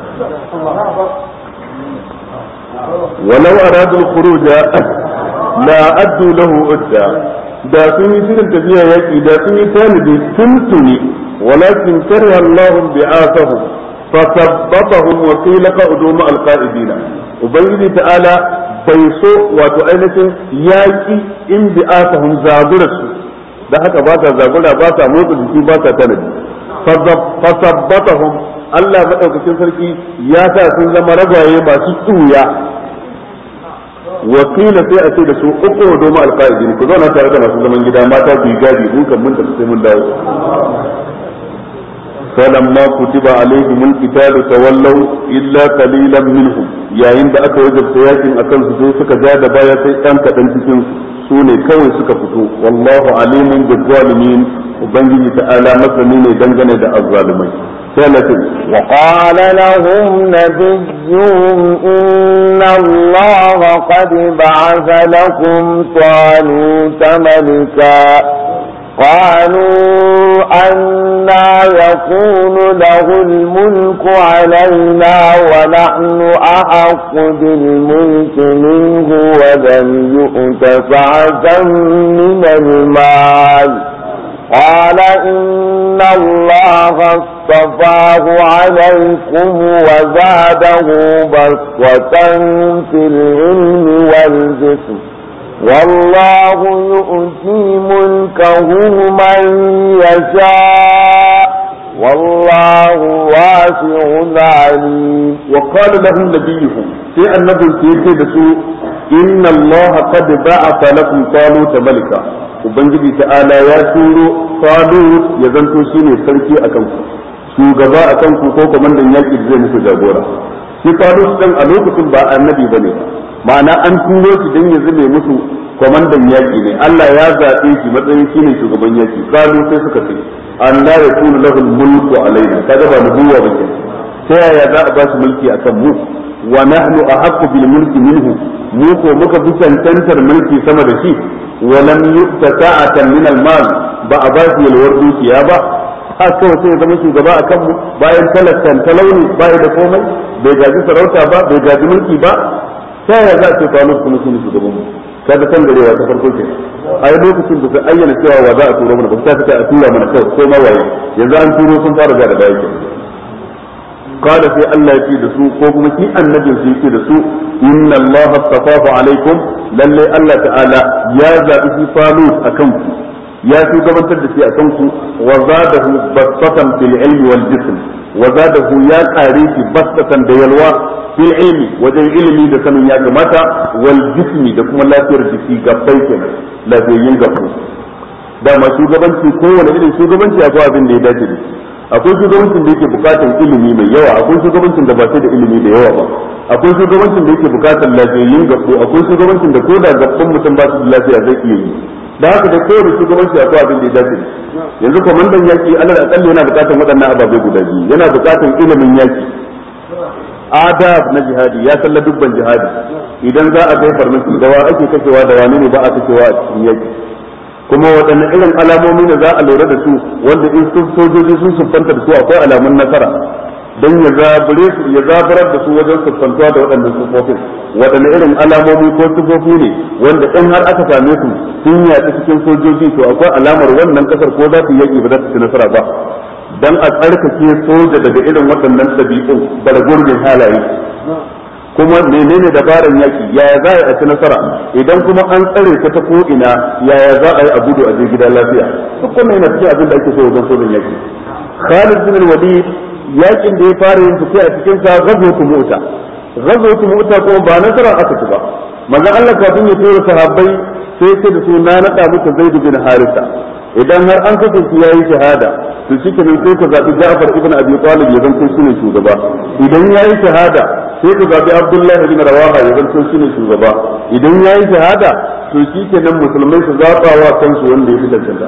walau aradul khuruja la addu lahu udda, da sun yi shirin tafiya yaki da sun yi tanadi tuntuni, walakin kariha Allahu bi'athahum fasabbatahum wa qila qa'udu ma al-qa'idina. Ubangiji ta'ala bai so wato ainihin yaki in bi'athahum zagurarsu, da haka ba ta zagura ba ta motsa jiki ba ta tanadi. Fasabbatahum, Allah madaukakin sarki ya sa sun zama ragwaye masu tsuya. Wakila sai a ce da su uku domin alƙa'idin ku zauna tare da masu zaman gida mata ku yi gadi mun kan mun tafi sai mun dawo. فلما كتب عليهم القتال تولوا إلا قليلا منهم, yayin da aka wajabta yakin akan su sai suka ja da baya sai ɗan kaɗan cikin su ne kawai suka fito. Wallahu alimun bizzalimin, ubangiji ta'ala masani ne dangane da azzalumai. وقال لهم نبيهم إن الله قد بعث لكم طالوت ملكا. قالوا أنى يكون له الملك علينا ونحن أحق بالملك منه ولم يؤت سعة من المال. قال إن الله اصطفاه عليكم وزاده بسطة في العلم والجسم والله يؤتي ملكه من يشاء والله واسع عليم. وقال لهم نبيهم في النبي سيدي إن الله قد بعث لكم طالوت ملكا. Ubangiji ta'ala ya turo Talut ya zanto shine sarki akan ku, shugaba akan ku ko komandan yaki zai muku jagora. Shi Talut din a lokacin ba annabi bane, ma'ana an turo shi dan ya zame musu komandan yaki ne. Allah ya zabe shi matsayin shine shugaban yaki. Kalu sai suka ce anna yakunu lahu mulku alaina, kaga ba nubuwa bace. Ta yaya za a ba shi mulki akan mu? Wa nahnu ahaqqu bil mulki minhu, mu ko muka fi cancantar mulki sama da shi. ولم يؤت ساعة من المال بأباس الوردوسيا با haka kawai sai ya zama shugaba a kanmu bayan talakkan talauni bai da komai bai gaji sarauta ba bai gaji mulki ba sai ya za a ce kawo kuma shi ne shugaban mu kaga kan garewa ta farko ke a yi lokacin da su ayyana cewa wa za a turo mana ba ta fita a tura mana kawai ko ma waye yanzu an turo sun fara ga da baya ke kada sai Allah ya ce da su ko kuma shi annabin su yake da su inna Allah astafafa alaikum lalle Allah ta'ala ya zabi fi falut akan ku ya shugabantar da shi akan ku wa zadahu basatan fil ilmi wal jism wa zadahu ya kare shi basatan da yalwa fil ilmi wajen ilimi da sanin ya kamata wal jismi da kuma lafiyar jiki gabbai kenan lafiyayyin gabbai dama shugabanci kowane irin shugabanci akwai abin da ya dace da shi akwai shugabancin da yake bukatar ilimi mai yawa akwai shugabancin da ba sai da ilimi da yawa ba akwai shugabancin da yake bukatar lafiyayyin gabbo akwai shugabancin da koda gaban mutum ba su da lafiya zai iya yi da haka da kowane shugabanci akwai abin da ya dace yanzu kwamandan yaki alal akalli yana bukatar waɗannan ababai guda biyu yana bukatar ilimin yaki adab na jihadi ya salla dubban jihadi idan za a kai farmaki da wa ake kashewa da wani ne ba a kashewa a cikin yaki kuma waɗanne irin alamomi ne za a lura da su wanda in sun sojoji sun siffanta da su akwai alamun nasara don ya zabarar da su wajen siffantuwa da waɗannan siffofin waɗanne irin alamomi ko siffofi ne wanda in har aka same su sun yaɗu cikin sojoji to akwai alamar wannan kasar ko za su yaƙi ba za su ci nasara ba dan a tsarkake soja daga irin waɗannan ɗabi'u da gurbin halaye kuma menene dabaran yaki yaya za a ci nasara idan kuma an tsare ka ta ko ina yaya za a yi a gudu a je gida lafiya duk wannan yana cikin abin da ake so wajen sojan yaki Khalid bin Walid yakin da ya fara yin fice a cikin sa ghazwatu Mu'ta kuma ba nasara aka ci ba manzon Allah kafin ya tura sahabbai sai ce da su na nada muku Zaid bin Haritha idan har an kasance yayi shahada to shikenan sai ka zabi Ja'far ibn Abi Talib ya zanto shine shugaba idan yayi shahada sai ka zabi Abdullah ibn Rawaha ya zanto shine shugaba idan yayi shahada to shikenan musulmai su zaba wa kansu wanda ya fi tantance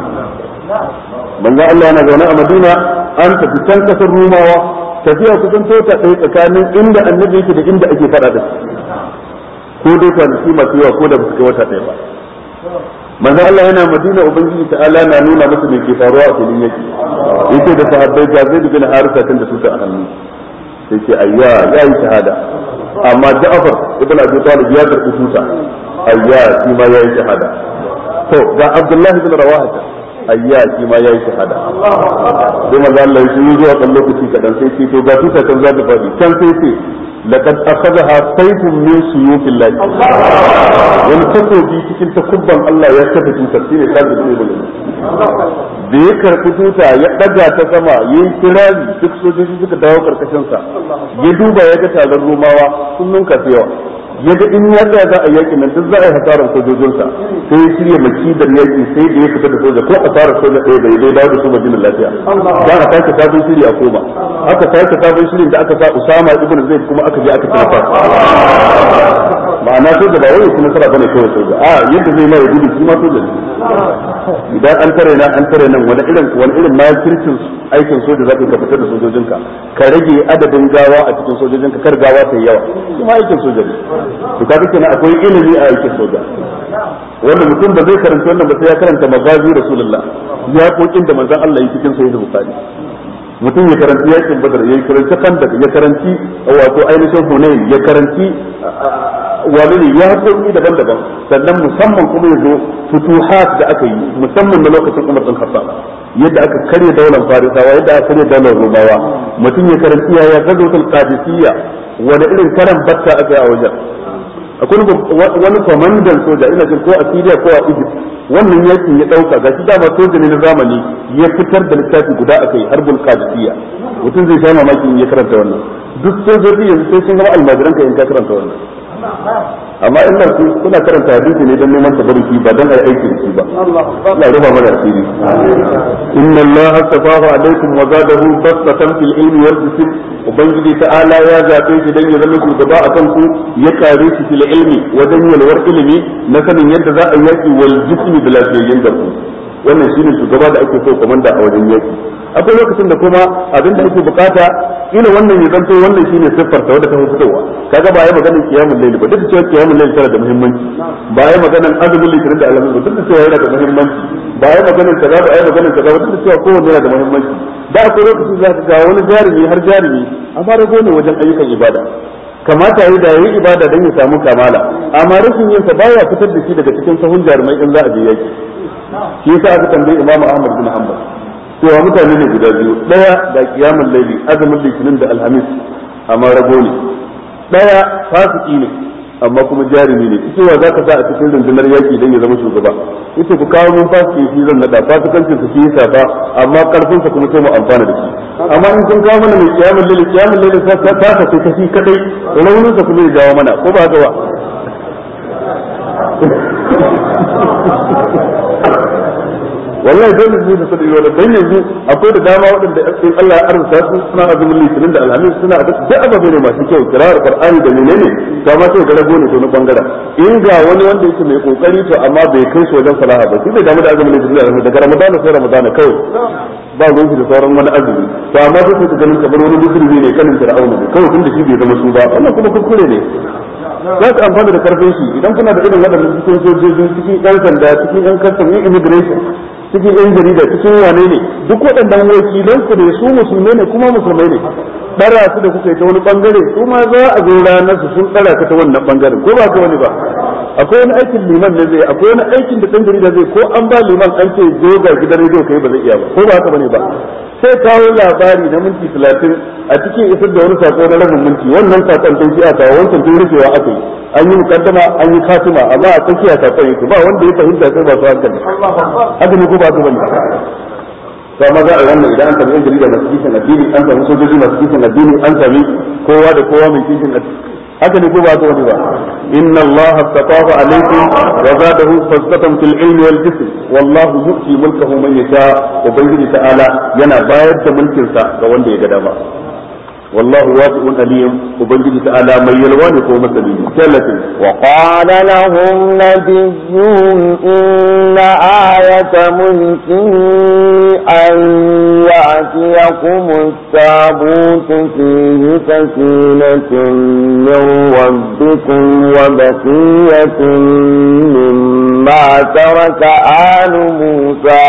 manzo Allah yana zaune a Madina an tafi can kasar Rumawa tafiya kusan tota ɗaya tsakanin inda annabi yake da inda ake fada da ko dai kwanaki masu yawa ko da ba su kai wata ɗaya ba manzo Allah yana Madina ubangiji ta'ala na nuna masa me ke faruwa a filin yake da sahabbai ga Zaid bin Haritha tun da tuta a hannu sai ce ayya ya yi shahada amma Ja'far ibn Abi Talib ya karbi tuta ayya shi ma ya yi shahada to ga Abdullah ibn Rawaha ayya shi ma ya yi shahada sai manzo Allah ya yi zuwa kan lokaci kadan sai ce to ga tuta kan za ta fadi can sai ce laqad akhadha sayfun min suyufillah wani takobi cikin takubban Allah ya tafi tutar shine sabbi ne bulu da ya karbi tuta ya daga ta sama yayin kirari duk sojoji suka dawo karkashin sa ya duba ya ga taron Romawa sun nunka yawa yaga in ya tsaya za a yaki nan duk za a yi hasarar sojojinsa sai ya shirya makidar yaki sai da ya fita da soja ko asarar soja ɗaya bai dai dawo da su Madina lafiya za a sake sabon shiri a koma aka sake sabon shirin da aka sa Usama ibn Zaid kuma aka je aka tafa ma'ana soja ba wai kuma nasara bane kawai soja a yadda zai mai gudu shi ma soja ne idan an tare nan wani irin makircin aikin soja za ka fitar da sojojinka ka rage adadin gawa a cikin sojojinka kar gawa ta yi yawa shi ma aikin soja ne to kaga kenan akwai ilimi a aikin soja wanda mutum ba zai karanta wannan ba sai ya karanta magazi Rasulullah ya kokin da manzon Allah yi cikin sahih Bukhari mutum ya karanci yakin Badar ya karanci Khandaq ya karanci wato ainihin Hunayn ya karanci wani ne ya haƙoƙi daban-daban sannan musamman kuma ya zo futuhat da aka yi musamman na lokacin Umar bin Khattab yadda aka karya daular Farisawa yadda aka karya daular Romawa mutum ya karanci ya gazotul Qadisiyya wani irin karan batta aka yi a wajen akwai wani kwamandan soja ina jin ko a Syria ko a Egypt wannan yakin ya dauka gashi dama soja ne na zamani ya fitar da littafi guda akai harbul Qadisiyya mutum zai sha mamaki in ya karanta wannan duk sojoji yanzu sai sun zama almajiran ka in ka karanta wannan amma in nan kuna karanta hadisi ne don neman tabarruki ba don ai aiki da shi ba Allah ruba mana asiri inna Allah astafahu alaikum wa zadahu basatan fil ilmi wal jism ubangiji ta'ala ya zabe shi dan ya zama shugaba akan ku ya kare shi fil ilmi wajen yalwar ilimi na sanin yadda za a yaki wal jismi da lafiyayyen garku wannan shine shugaba da ake so komanda a wajen yaki akwai lokacin da kuma abin da ake bukata ila wannan ya zanto wannan shine siffar ta wadda ta fitowa kaga ba ai maganar kiyamul layl ba duk da cewa kiyamul layl tana da muhimmanci ba ai maganar azumin litinin da alhamis ba duk da cewa yana da muhimmanci ba ai maganar kaza ba ai maganar kaza ba duk da cewa kowanne yana da muhimmanci da akwai lokacin za ka ga wani jarumi har jarumi amma rago ne wajen ayyukan ibada kamata yi da yayi ibada dan ya samu kamala amma rashin yin sa baya fitar da shi daga cikin sahun jarumai in za a je yaki shi yasa aka tambaye Imam Ahmad bin Hanbal cewa mutane ne guda biyu daya da kiyamul layli azumin litinin da alhamis amma rago ne daya fasiki ne amma kuma jarumi ne cewa zaka sa a cikin rundunar yaki dan ya zama shugaba yace ku kawo mun fasiki shi zan nada fasikancin su shi yasa ba amma karfin sa kuma sai mu amfana da shi amma in kun kawo mana mai kiyamul layli sa ta kashi kadai raunin sa kuma ya jawo mana ko ba haka ba wallahi dole ne da sadari wala dan yanzu akwai da dama waɗanda in Allah ya arzuta su suna azumin litinin da alhamis suna da ababe ne masu kyau kirar qur'ani da menene to amma sai ga rago ne to na bangaren in ga wani wanda yake mai kokari to amma bai kai shi wajen salaha ba shi bai damu da azumin litinin da alhamis daga ramadana sai ramadana kawai ba ruwan shi da sauran wani azumi to amma sai ka ganin kamar wani musulmi ne kanin fir'auna ne kawai tunda shi bai zama su ba wannan kuma kuskure ne za ka amfana da karfin shi idan kuna da irin waɗannan cikin sojoji cikin ɗan sanda cikin ɗan custom immigration cikin yan jarida cikin wane ne duk waɗannan wakilan ku ne su musulmai ne kuma musulmai ne ɗara su da kuka yi ta wani bangare su ma za a zo ranar su sun ɗara ka ta wannan bangaren ko ba ka wani ba akwai wani aikin liman ne zai akwai wani aikin da ɗan jarida zai ko an ba liman an ce zo ga gidan rediyo kai ba zai iya ba ko ba haka bane ba sai kawo labari na minti 30 a cikin isar da wani sako na rabin minti wannan sakon tun a kawo wancan tun rufewa aka yi an yi mukaddama an yi katima amma a tsakiya sakon yake ba wanda ya fahimta sai ba su hankali haka ne ko ba su bane to amma za a ranar idan an sami yan jarida masu kishin addini an sami sojoji masu kishin addini an sami kowa da kowa mai kishin addini haka ne ko ba ta wani ba inna allaha astafafa alaykum wa zadahu fasatan fil ilmi wal jism wallahu yu'ti mulkahu man yasha ubangiji ta'ala yana bayar da mulkin sa ga wanda ya ga dama والله واسع عليم وبنجي تعالى من يلوان يكون مسلمين ثلاثة وقال لهم نبيهم إن آية ملكه أن يأتيكم التابوت فيه سكينة من ربكم وبقية مما ترك آل موسى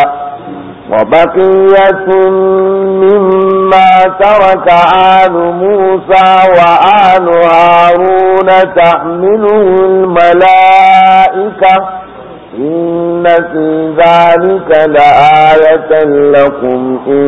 وآل هارون تحمله الملائكة إن في ذلك لآية لكم إن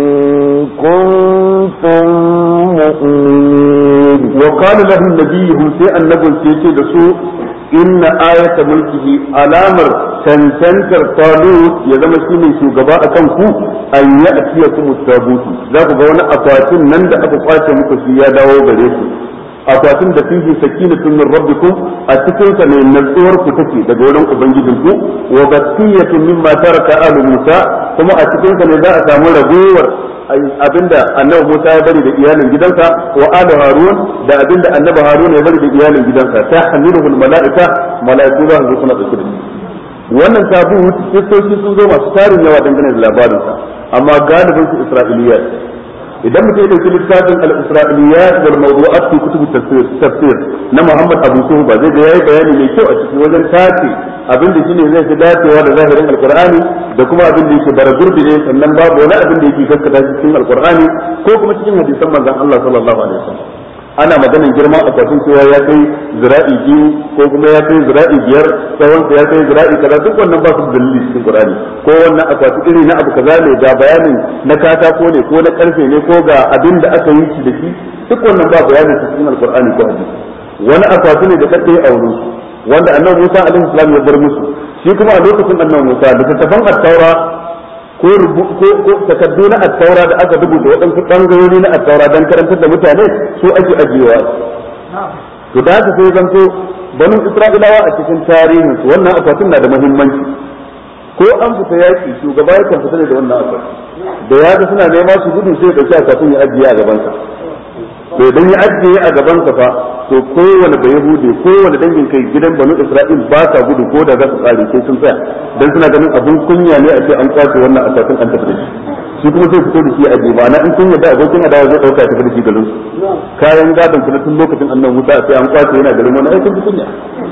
كنتم مؤمنين. وقال لهم نبيهم سيئا نبل سيئا لسوء إن آية ملكه علامر cancantar talut ya zama shi ne shugaba a kanku an yi a fiye kuma tabutu za ku ga wani akwatin nan da aka kwace muku shi ya dawo gare ku akwatin da fihi sakinatun min rabbikum a cikin sa ne natsuwar ku take daga wurin ubangijin ku wa baqiyatun mimma taraka alu Musa kuma a cikin sa ne za a samu ragowar abinda annabi Musa ya bari da iyalin gidansa wa alu Harun da abinda annabi Harun ya bari da iyalin gidansa ta hamiluhul malaika malaiku za su suna dauke da shi wannan tabu kistoci sun zo masu tarin yawa dangane da labarinsa amma galibin su isra'iliyat idan mutum ya dauki littafin al-isra'iliyat wal mawdu'at fi kutub tafsir na Muhammad Abu Suhba zai ga yayi bayani mai kyau a cikin wajen tace abin da shine zai fi dacewa da zahirin alqur'ani da kuma abin da yake baragurbi ne sannan babu wani abin da yake gaskata cikin alqur'ani ko kuma cikin hadisan manzon Allah sallallahu alaihi wasallam ana maganin girman akwatin cewa ya kai zira'i 2 ko kuma ya kai zira'i 5 tsawon ya kai zira'i kaza duk wannan ba su dalili cikin Qur'ani ko wannan akwati iri na abu kaza ne ga bayanin na katako ne ko na karfe ne ko ga abin da aka yi shi da shi duk wannan ba bayanin cikin Al-Qur'ani ko hadisi wani akwati ne da kadai a wurin su wanda Annabi Musa alaihi salam ya bar musu shi kuma a lokacin Annabi Musa da tafan at-Taura ko takaddu na at-taura da aka rubuta waɗansu ɓangarori na at-taura don karantar da mutane su ake ajiyewa to da haka sai zanto banin isra'ilawa a cikin tarihin su wannan akwatin na da muhimmanci ko an fita yaki shugaba ya kan fita da wannan akwatin da ya ga suna nema su gudu sai ya dauki akwatin ya ajiye a gabansa to idan ya ajiye a gabansa fa to kowane bai hude kowane dangin kai gidan banu isra'il ba ta gudu ko da za su tsare sai sun tsaya dan suna ganin abun kunya ne a ce an kwace wannan akwatin an tafi da shi shi kuma sai fito da shi a jiba na in kun yadda abokin adawa zai dauka ta da shi garin su kayan gadon kuma tun lokacin annan Musa sai an kwace yana garin wani aikin kunya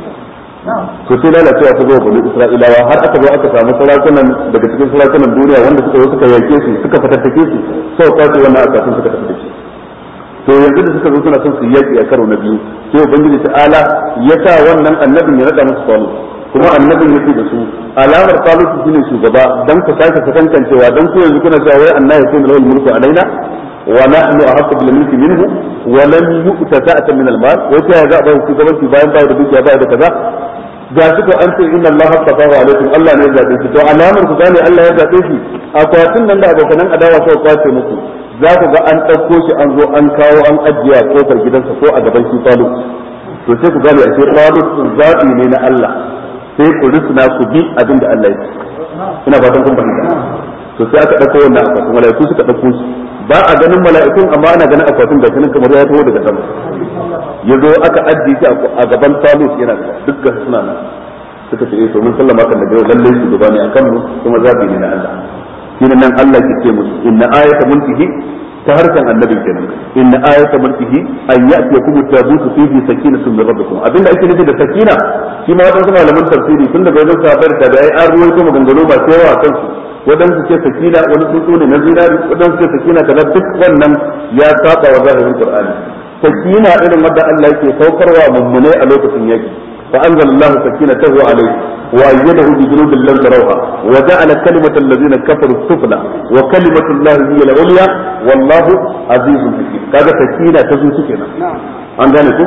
to sai lalacewa ta zo bani Isra'ilawa har aka zo aka samu sarakunan daga cikin sarakunan duniya wanda suka yake su suka fatattake su sau kwace wannan akasin suka tafi da shi to yanzu da suka zo suna son su yaki a karo na biyu sai ubangiji ta'ala ya sa wannan annabin ya rada musu kwalo kuma annabin yake da su alamar talutu shine shugaba dan ku sake fatankancewa dan ku yanzu kuna cewa wai annabi sai lawal mulku alaina wa nahnu ahaqqu bil mulki minhu wa lam yu'ta sa'atan min al mal wa ta ga ba shugabanci bayan ba da dukiya ba da kaza ga shi ko an ce inna allaha tafawa alaikum Allah ne ya zabe shi to alamar ku gane Allah ya zabe shi akwatin nan da abokanan adawa sai kwace muku za ku ga an ɗauko shi an zo an kawo an ajiye a kofar gidansa ko a gaban shi talut to sai ku gane a ce talut zaɓi ne na Allah sai ku rusuna ku bi abin da Allah ya ce ina fatan kun fahimta to sai aka ɗauko wannan akwatin mala'iku suka ɗauko shi ba a ganin mala'ikun amma ana ganin akwatin da kanin kamar ya taho daga sama ya zo aka ajiye shi a gaban talut yana da dukkan suna nan suka ce to mun sallama kan da lalle shi gaba ne akan mu kuma zaɓi ne na Allah shine nan Allah ke ce musu inna ayata mulkihi ta harkan annabi kenan inna ayata mulkihi an ya'tiyakum at-tabutu fihi sakinatun min rabbikum abinda ake nufi da sakina shi ma wadansu malaman tafsiri tun daga wajen sahabbai da ai an ruwaito maganganu ba sai wa kansu wadansu ce sakina wani tsuntsu ne na zinari wadansu ce sakina kaza duk wannan ya saba wa zahirin qur'ani sakina irin wanda Allah yake saukarwa mummune a lokacin yaki فأنزل الله سكينته عليه وأيده بجنود لم تروها وجعل كلمة الذين كفروا السفلى وكلمة الله هي العليا والله عزيز حكيم هذا سكينة تزول سكينة an gane ku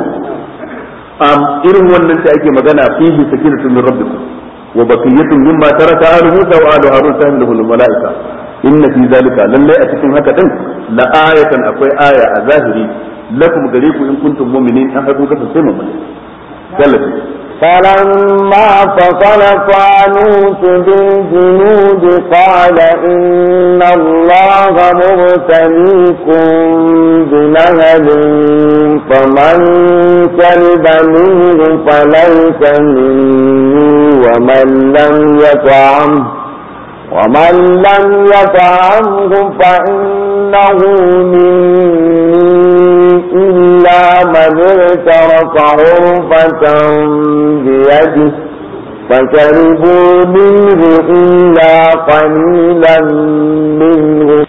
irin wannan ta ake magana fihi sakinatun min rabbikum wa baqiyatun mimma taraka alu Musa wa alu Harun tahmiluhu al malaika inna fi zalika lalle a cikin haka din la ayatan akwai aya a zahiri lakum gare ku in kuntum mu'minin an hadu ka sai mu'min فلما فصل طالوت بالجنود قال إن الله مبتليكم بنهر فمن شرب منه فليس مني ومن لم يطعمه فإنه مني إلا من اغترف غرفة بيده فشربوا منه إلا قليلا منه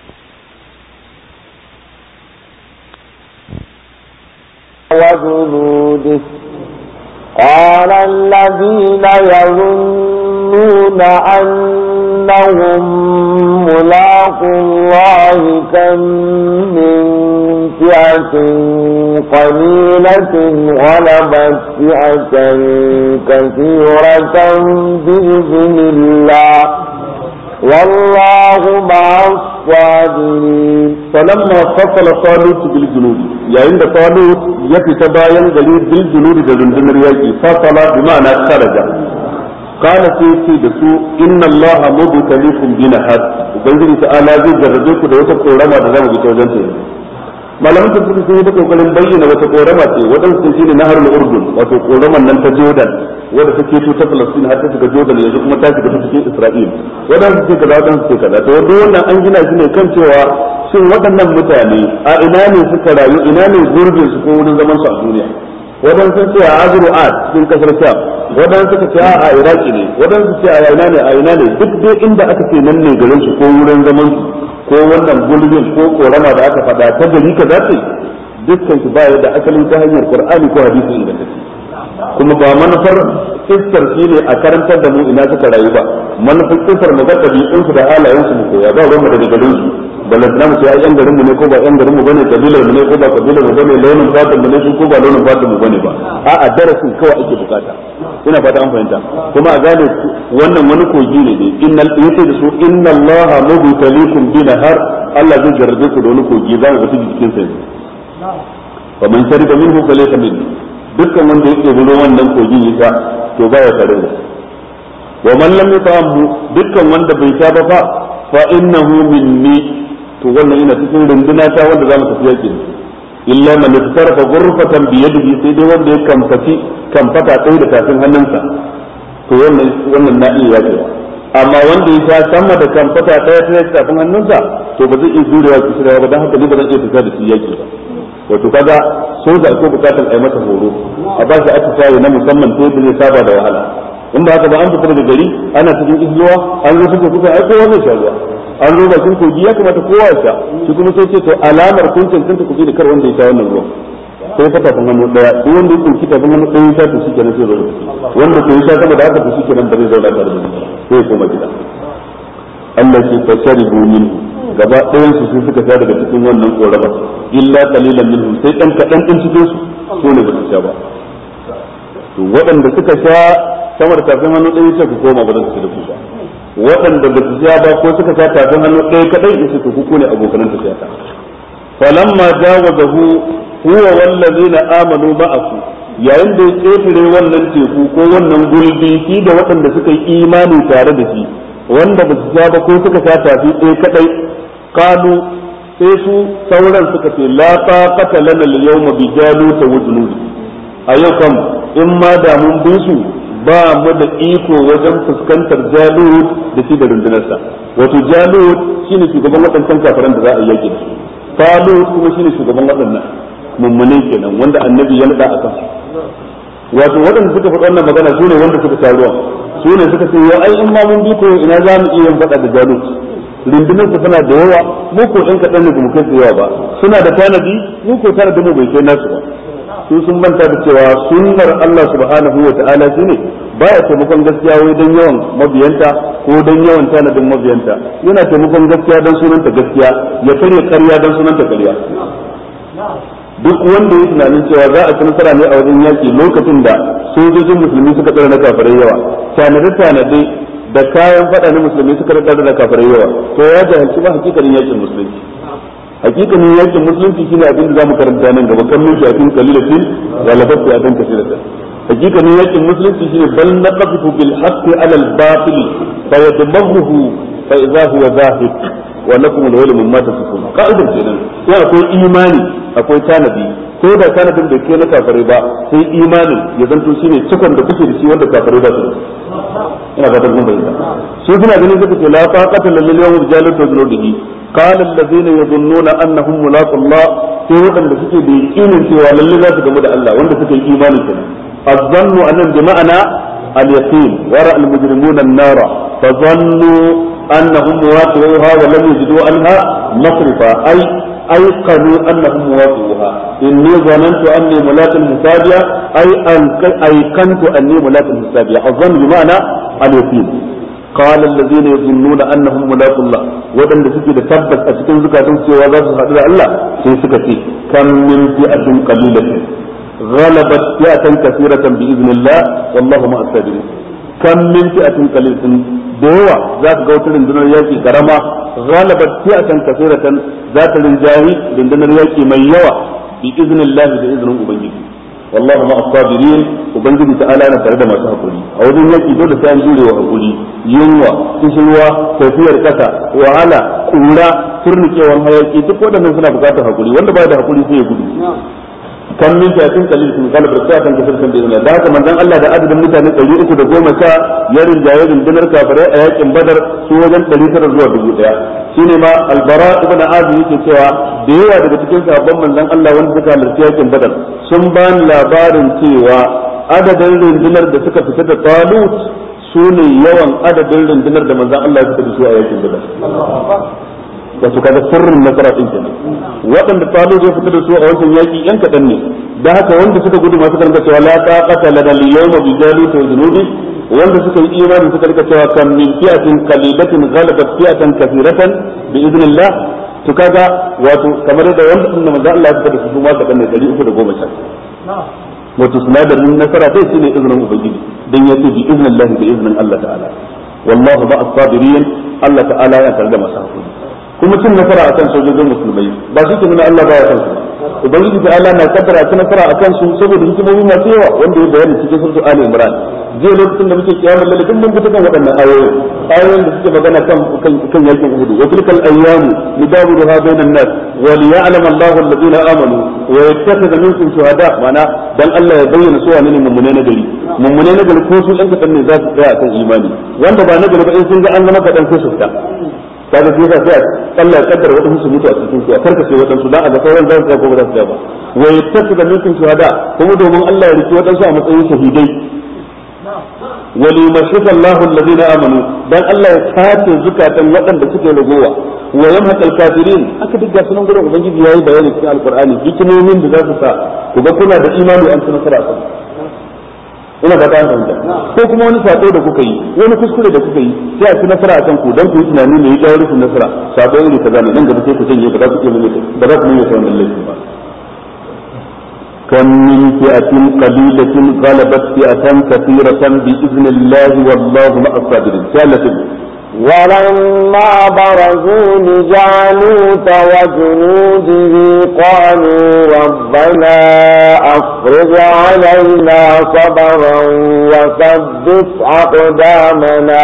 وجنوده قال الذين يظنون أنهم ملاقو الله كم من فئة قليلة غلبت فئة كثيرة بإذن الله والله مع الصابرين فلما فصل طالوت بالجنود عند طالوت يتباين دليل بالجنود دلندن رياكي فصل بمعنى خرج قال سيدي دسو إن الله مبتليكم بنهر وبنجل تعالى زي جردوك دوتا قولما دزام بتوجنته malaman tafsiri sun yi ta kokarin bayyana wata korama ce wadansu shine nahar al-urdun wato koraman nan ta Jordan wanda take to ta Palestine har ta shiga Jordan yanzu kuma ta shiga cikin Isra'il wadansu ce kaza wadansu ce kaza to wannan an gina shi ne kan cewa shin waɗannan mutane a ina ne suka rayu ina ne gurbin su ko wurin zaman su a duniya wadansu ce a Azru'at cikin kasar Sham wadansu suka ce a Iraki ne wadansu ce a ina ne duk dai inda aka ce nan ne garin su ko wurin zaman su ko wannan gulbin ko korama da aka faɗa ta gari ka za ta dukkan su baya da asalin ta hanyar Qur'ani ko hadisi ingantacce kuma ba manufar kissar shi ne a karantar da mu ina suka rayu ba manufar kissar mu ga ɗabi'un su da halayen su mu koya ba ruwan mu daga garin su balan na mu ce ai yan garin mu ne ko ba yan garin mu bane kabilar mu ne ko ba kabilar mu bane launin fatan mu ne ko ba launin fatan mu bane ba a'a darasin kawai ake bukata ina fata an fahimta kuma a gane wannan wani kogi ne dai innal yace da su inna allaha mubtaliikum bi nahar Allah zai jarrabe ku da wani kogi za ku ga cikin sa fa man shariba minhu falaysa minni dukkan wanda yake gudu wannan kogin yasa to baya tare da wa man lam yuta'amhu dukkan wanda bai sha ba fa innahu minni to wannan ina cikin runduna ta wanda zamu tafi yake illa man tasarrafa ghurfatan bi yadihi sai dai wanda ya kamfata ɗaya da tafin hannunsa to wannan na iya yakewa amma wanda ya sha sama da kamfata daya ta tafin hannunsa to ba zai iya jurewa kishirwa ba dan haka ne ba zan iya tafiya da shi yaki ba. wato kaga soja ko bukatar ai masa horo a ba shi atisaye na musamman ta yadda zai saba da wahala. in ba haka ba an fita daga gari ana cikin izuwa an zo suka kusa ai kowa zai sha ruwa, an zo bakin kogi ya kamata kowa ya sha, shi kuma sai ce to alamar kun cancanta ku da kar wanda ya sha wannan ruwan sai ka tafin hannu daya, duk wanda ya kunki tafin hannu daya ya to shikenan sai zo wanda ko ya sha sama da haka to shikenan ba zai zauna tare da shi sai ya koma gida. Allah ke fasharibu minhu, gaba ɗayan su sun suka sha daga cikin wannan korama, illa qalilan minhum, sai dan kadan din cikin su ne ba su sha ba. to waɗanda suka sha sama da tafin hannu ɗaya sai ku koma ba za su ci da ku ba, waɗanda ba su sha ba ko suka sha tafin hannu ɗaya kadai sai ku ne abokan tafiya ta. falamma jawazahu huwa wallazina amanu ma'ahu, yayin da ya ketare wannan teku ko wannan gulbi shi da waɗanda suka yi imani tare da shi, wanda ba su sha ba ko suka sha tafi ɗaya kadai, qalu sai su sauran suka ce la taqata lana al-yawma bi jalut wa junud, a yau kam in ma da mun bi su ba mu da iko wajen fuskantar jalut da shi da rundunarsa. wato jalut shine shugaban waɗannan kafiran da za a yake da su, talut kuma shine shugaban waɗannan mummune kenan wanda annabi ya nada akan su. wato waɗanda suka faɗa wannan magana su ne wanda suka taruwa, su ne suka ce yau ai in ma mun bi ko ina za mu iya faɗa da jalut, rundunar su tana da yawa, mu ko ɗan kaɗan ne mu kai su yawa ba, suna da tanadi, mu ko tanadin mu bai kai nasu ba. su sun manta da cewa sunnar Allah subhanahu wa ta'ala shine baya taimakon gaskiya wai dan yawan mabiyanta ko dan yawan tanadin mabiyanta, yana taimakon gaskiya dan sunanta gaskiya, ya karya ƙarya dan sunanta ƙarya. duk wanda ya tunanin cewa za a ci nasara ne a wajen yaki lokacin da sojojin musulmi suka tsara na kafirai yawa, tanade da kayan faɗa na musulmi suka tsara na kafirai yawa, to ya jahilci ba hakikanin yakin musulunci. hakikanin yakin musulunci shine abin da zamu karanta nan gaba, kan min shafin qalilatin ghalabatu adan kathiratan. hakikanin yakin musulunci shine bal naqfu bil haqqi ala al batil fa yadmaghu fa idha huwa zahid wa lakum al wayl mimma tasifun. ka'idar kenan sai akwai imani akwai tanadi, ko da tanadin bai kai na kafare ba sai imanin ya zanto shine cikon da kuke da shi wanda kafare ba su da. ina fatan kun bayyana su suna ganin suka ce la taqata lil yawm rijalun tazrudihi qala alladhina yadhunnuna annahum mulaqu Allah, sai wadanda suke da yakinin cewa lalle za su gamu da Allah wanda suka yi imani kenan. az-zannu anan bi ma'ana al-yaqin, wara al-mujrimuna an-nara fa zannu annahum waqi'uha wa lam yajidu anha masrifa, ay أيقنوا أنهم مواقعوها إني ظننت أني ملاك حسابيا أي أيقنت أني ملاك حسابيا. الظن بمعنى اليقين. قال الذين يظنون أنهم ملاك الله ودن سكي تثبت أسكن زكاة سوى ذات هذا الله سيسكتي كم من فئة قليلة غلبت فئة كثيرة بإذن الله والله مع الصابرين. كم من فئة قليلة دوا ذات قوتل دون ياكي كرما غلبت فئة كثيرة ذات الرجاهي دون ياكي من يوى بإذن الله بإذن أبنجي والله مع الصابرين. وبنجي تعالى أنا فرد ما تهقلي أو ذن ياكي دون سانجولي وهقلي ينوى تشلوى كثير كتا وعلى كولا ترنكي والهياكي تقوى من سنة بكاته هقلي وانا بعد هقلي سيقولي kan min fi'atin qalil sun galabar fi'atan kasiratan bi idnillah. Da haka manzon Allah da adadin mutane 310 ya rinjaye rundunar kafirai a yakin Badar su wajen 900 zuwa 1000. shine ma Al-Bara ibn Azib yake cewa da yawa daga cikin sahabban manzon Allah wanda suka halarci yakin Badar sun bani labarin cewa adadin rundunar da suka fita da Talut sune yawan adadin rundunar da manzon Allah ya fita da su a yakin Badar. wato kaga sirrin nasara din kenan, waɗanda Talut ya fita da su a wancan yaki yan kadan ne, da haka wanda suka gudu masu karanta cewa la taqata lana al-yawma bi jalut wa junudi, wanda suka yi imani suka rika cewa kam min fi'atin qalilatin ghalabat fi'atan kathiratan bi idnillah. to kaga wato kamar da wanda sunna manzo Allah ya fita da su ma kadan ne 310. wato sunadarin nasara dai shine izinin ubangiji dan yace bi idnillah bi idnin Allah ta'ala wallahu ba'as sabirin. Allah ta'ala ya tarda masa hakuri kuma cin nasara akan sojojin musulmai ba shi ke nuna Allah baya san su. ubangiji ta Allah na kaddara cin nasara akan su saboda hikimomi masu yawa wanda ya bayyana cikin suratul Ali Imran. jiya lokacin da muke kiyamar lalle mun fita kan waɗannan ayoyi ayoyin da suke magana kan yakin Uhud wa tilkal ayyamu nudawiluha bainan nas wa liya'lam Allahu alladhina amanu wa yattakhidha minkum shuhada mana dan Allah ya bayyana su wane ne mummune na gari ko su ɗan kadan ne za su tsaya akan imani wanda ba na gari ba in sun ga an zama kadan sai su fita kaga sai sa sai Allah ya kaddara wadansu su mutu a cikin su a karkace wadansu dan a ga sauran za su ga ko ba za su ga ba wa yattakhidha minkum shuhada kuma domin Allah ya riki wadansu a matsayin shahidai وليمشط الله الذين آمنوا dan Allah ya kace zukatan waɗanda suke ragowa wa yamhaq al-kafirin aka duk gasu nan gurin ubangiji yayi bayani cikin alqur'ani hikimomin da za su sa ku ga kuna da imani an tuna fara ina ba ta fahimta ko kuma wani sako da kuka yi wani kuskure da kuka yi sai a ci nasara akan ku dan ku yi tunani me ya jawo rufin nasara sako iri kaza ne nan gaba sai ku janye ba za ku iya ba za ku yi wannan laifin ba كم من فئة قليلة غلبت فئة كثيرة بإذن الله والله مع الصابرين. ولما برزوا لجالوت وجنوده قالوا ربنا أفرغ علينا صبرا وثبت أقدامنا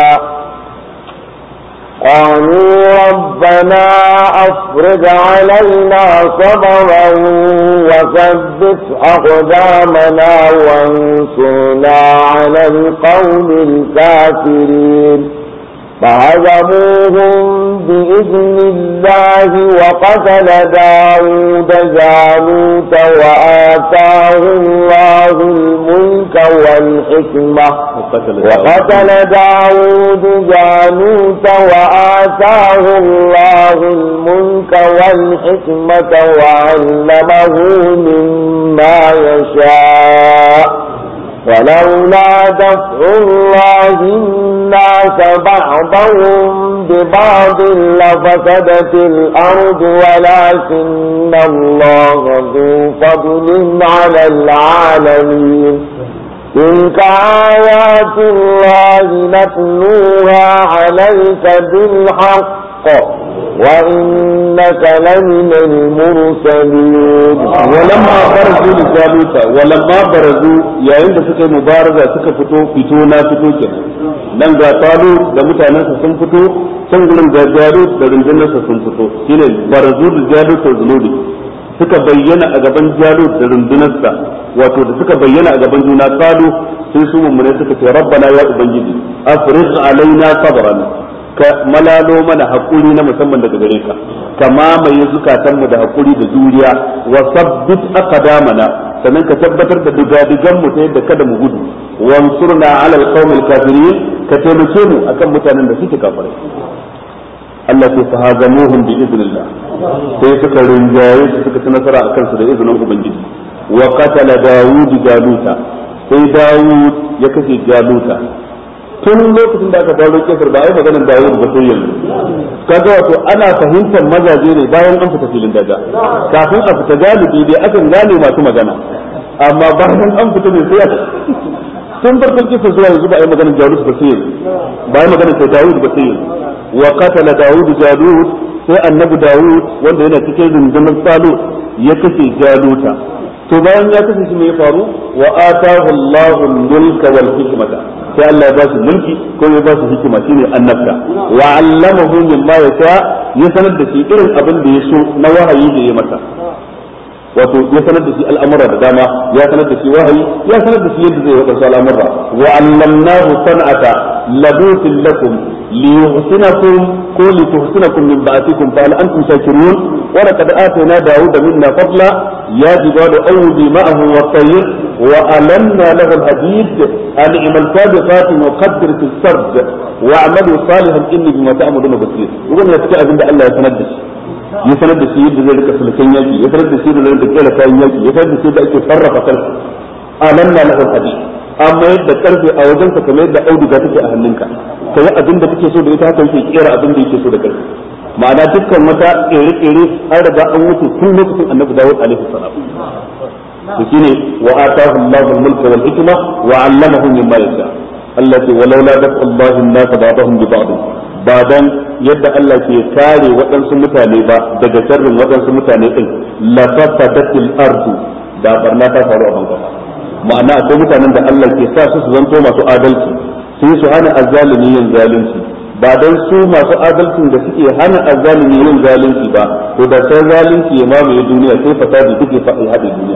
وثبت أقدامنا وانصرنا على القوم الكافرين فهزموهم بإذن الله وقتل داود جالوت وآتاه الله الملك والحكمة وقتل داود جالوت وآتاه الله الملك والحكمة وعلمه مما يشاء ولولا دفع الله الناس بعضهم ببعض لفسدت الأرض ولكن الله ذو فضل على العالمين تلك آيات الله نتلوها عليك بالحق وإنك لمن المرسلين. ولما برزوا لجالوت يا عند سكي مبارزة سكفتو فتونا فتوكا nan ga talu da mutanensa sun fito can gurin da jalut da rundunarsa sun fito shine barazu da jalut da zuludi suka bayyana a gaban jalut da rundunarsa wato da suka bayyana a gaban juna talu sai su mummune suka ce rabbana ya ubangiji afrigh alaina sabran ka malalo mana hakuri na musamman daga gare ka kama mai zukatan mu da hakuri da juriya wa sabbit aqdamana sannan ka tabbatar da digadigan mu ta yadda kada mu gudu wansurna ala alqawmil kafirin ka taimake mu akan mutanen da suke kafirai Allah ya fahazamuhum bi idnillah sai suka rinjaye su suka ci nasara akan su da izinin ubangiji wa qatala daud jaluta sai daud ya kashe jaluta tun lokacin da aka dawo kefar ba ai maganar daud ba sai yanzu kaga wato ana fahimtar mazaje ne bayan an fita filin daga kafin a fita galibi dai akan gane masu magana amma bayan an fita ne sai tun farkon kisa zuwa yanzu ba ai maganar jalut ba sai yanzu ba ai maganar sai daud ba sai yanzu wa qatala daud jalut sai annabi daud wanda yana cikin rundunar salut ya kashe jaluta to bayan ya kashe shi ne ya faru wa atahu Allahu al-mulka wal hikmata sai Allah ya ba shi mulki ko ya ba shi hikima shine annabta wa 'allamahu mimma yasha ya sanar da shi irin abin da ya so na wahayi da ya masa wato ya sanar da shi al'amura da dama ya sanar da shi wahayi ya sanar da shi yadda zai wada al'amura wa 'allamnahu san'ata labutin lakum liyuhsinakum ko lituhsinakum min ba'atikum fa hal antum shakirun wa laqad atayna dawuda minna fadla ya jibalu awdi ma'ahu wa tayyib wa alanna lahu al-hadid an imal sabiqatin wa qaddir fi as-sard wa a'malu salihan inni bima ta'maluna basir wannan yake abin da Allah ya sanar da shi ya sanar da shi yadda zai rika sulkan yaki ya sanar da shi da zai rika kera kayan yaki ya sanar da shi da ake sarrafa kansa alanna lahu al-hadid amma yadda karfe a wajen ka kamar yadda auduga take a hannunka kai abin da kake so da ita haka yake kera abin da yake so da karfe ma'ana dukkan wata kere-kere an riga an wuce tun lokacin annabi Dawud alaihi salam to shine wa atahu Allahu al-mulka wal hikma wa 'allamahu mimma yasha allati walaula dafa Allahu an-nas ba'dahum bi ba'd ba dan yadda Allah ke kare waɗansu mutane ba daga sharrin waɗansu mutane din la fasadatil ardu da barna ta faru a banka ma'ana akwai mutanen da Allah ke sa su zanto masu adalci sai su hana azzalimi yin zalunci ba dan su masu adalcin da suke hana azzalimi yin zalunci ba to da sai zalunci ya mamaye duniya sai fasadi duke faɗi haɗe duniya.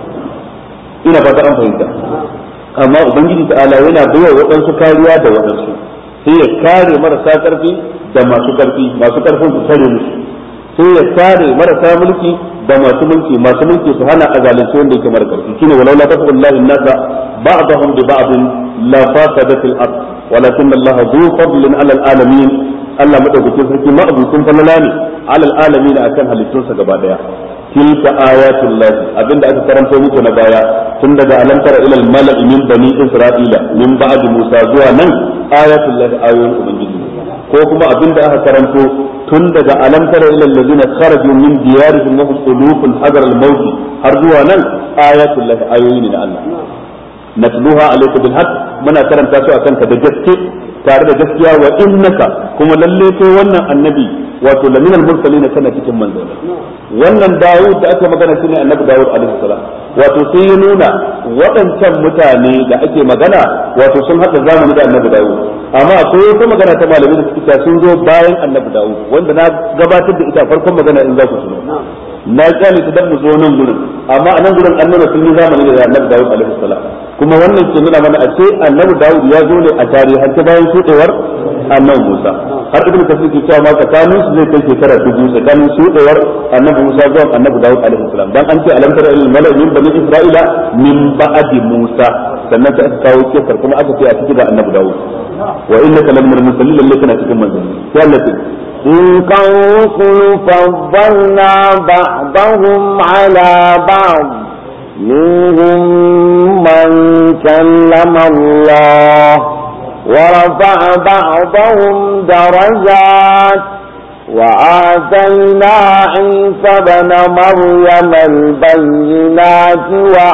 Ina fata an fahimta. Amma ubangiji ta'ala yana baiwa waɗansu kariya da waɗansu, sai ya kare marasa ƙarfi da masu ƙarfi su kare musu, sai ya kare marasa mulki da masu mulki su hana a zalunci wanda yake mara ƙarfi. Shine walau la taqullahu an-nasa ba'dahum bi ba'din la fasadatil ard walakin Allah dhu fadlin 'ala al-alamin. Allah madaukakin sarki ma'abucin falala ne 'ala al-alamin akan halittunsa gaba daya. tilka ayatullahi abinda aka karanto muku na baya tun daga alam tara ila al-mala'i min bani isra'ila min ba'di musa zuwa nan ayatullahi ayoyin ubangiji ko kuma abinda aka karanto tun daga alam tara ila alladhina kharaju min diyarihim wa hum ulufun hadar al-maut har zuwa nan ayatullahi ayoyin na Allah natluha alayka bil haqq muna karanta su akan ka da gaske tare da gaskiya wa innaka kuma lalle kai wannan annabi wato laminal mursalin kana cikin manzanni. Wannan Dawud da aka magana shine annabi Dawud alaihi salam wato sai ya nuna waɗancan mutane da ake magana wato sun haɗa zamani da annabi Dawud, amma akwai wata magana ta malamai da suke sun zo bayan annabi Dawud wanda na gabatar da ita farkon magana in za ku tuno na kyale ta dan mu zo nan gurin, amma a nan gurin an nuna sun yi zamani da annabi Dawud alaihi salam kuma wannan ke nuna mana a ce annabi Dawud ya zo ne a tarihi ta bayan shudewar annabi Musa har ibn kasir ke cewa ma tsakanin su zai kai shekara 2000 tsakanin shudewar annabi Musa zuwa annabi Dawud alaihi salam dan an ce alam tara ilal mala'i min bani isra'ila min ba'di Musa sannan sai aka kawo kefar kuma aka ce a cikin da annabi Dawud wa innaka laminal mursalin lalle kana cikin manzanni sai Allah ce تلك الرسل فضلنا بعضهم على بعض منهم من كلم الله ورفع بعضهم درجات وآتينا عيسى ابن مريم البينات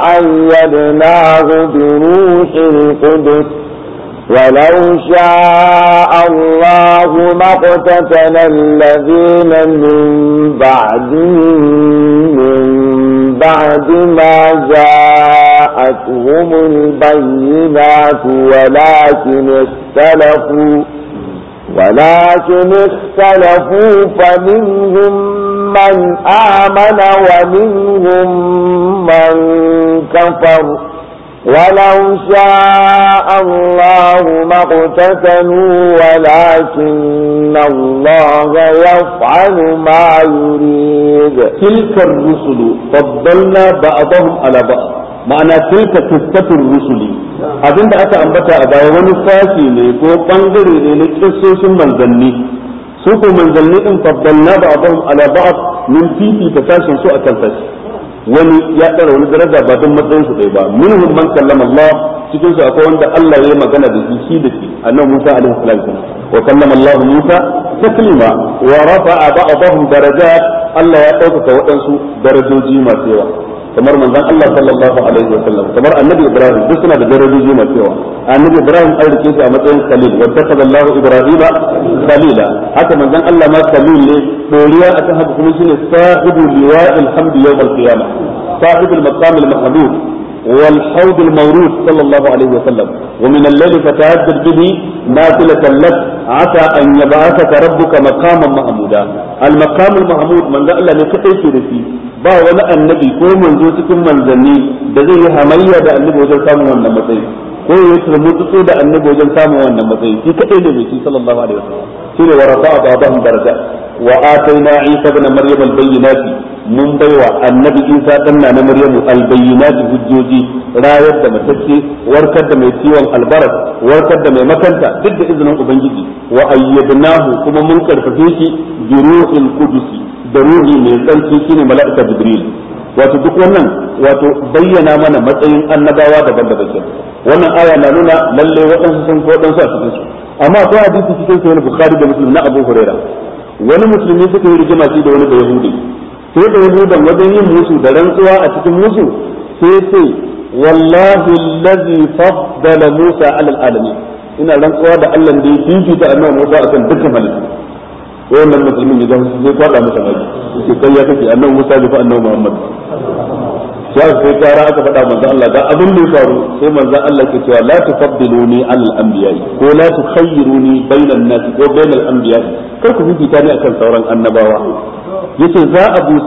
وأيدناه بروح القدس ولو شاء الله ما اقتتل الذين من بعدهم من بعد ما جاءتهم البينات ولكن اختلفوا فمنهم من آمن ومنهم من كفر ولو شاء الله ما اقتتلوا ولكن الله يفعل ما يريد. تلك الرسل فضلنا بعضهم على بعض ma'ana tilka qissatur rusuli abinda aka ambata a baya wani sashi ne ko bangare ne na kissoshin manzanni su ko manzanni din faddalna ba'dhum ala ba'd min fifi ta tashin su akan sashi wani ya tsara wani daraja ba don matsayin su ɗaya ba minhum man kallama Allah cikin su akwai wanda Allah ya magana da shi da shi annabi Musa alaihi salam wa kallama Allah Musa taklima wa rafa'a ba'dahum darajat Allah ya ɗaukaka waɗansu darajoji masu yawa kamar manzon Allah sallallahu alaihi wa sallam kamar annabi Ibrahim duk suna da darajoji masu yawa annabi Ibrahim an rike shi a matsayin khalil wa takhadha Allah Ibrahima khalila haka manzon Allah ma khalil ne doriya akan haka kuma shine sahibu liwa'il hamdi yawm al-qiyamah sahibu al-maqam al-mahmud wal hawd al-mawrud sallallahu alaihi wa sallam wa min al-layli fatahajjad bihi nafilatan lak asa an yab'athaka rabbuka maqaman mahmuda al-maqam al-mahmud manzon Allah ne kadai ke da shi ba wani annabi ko manzo cikin manzanni da zai yi hamayya da annabi wajen samun wannan matsayi ko ya turmutsu da annabi wajen samun wannan matsayi shi kadai ne mai shi sallallahu alaihi wasallam shine wa rafa'a ba'dahum daraja wa atayna Isa ibn Maryam al-bayyinati mun baiwa annabi Isa dan na Maryam al-bayyinati hujjoji rayar da matacce warkar da mai ciwon albaras warkar da mai makanta duk da izinin ubangiji wa ayyadnahu kuma mun karfafe shi bi ruhil qudusi da ruhi mai tsarki shine mala'ika Jibril wato duk wannan wato bayyana mana matsayin annabawa daban-daban kenan wannan aya na nuna lalle waɗansu sun ko waɗansu a cikin su amma akwai hadisi cikin sahih Bukhari da Muslim na Abu Huraira wani musulmi suka yi rigima shi da wani da Yahudi sai da Yahudan wajen yin musu da rantsuwa a cikin musu sai sai wallahi allazi faddala Musa ala alamin ina rantsuwa da Allah da ya fifita annabi Musa akan dukkan halittu wannan musulmin ya zama sai kwada masa mai sai kai ya kace annabi Musa da annabi Muhammad sai sai kara aka faɗa manzo Allah ga abin da ya faru sai manzo Allah ke cewa la tufaddiluni alal anbiya ko la tukhayyiruni bainan nas ko bainal anbiya kar ku fifita ni akan sauran annabawa yace za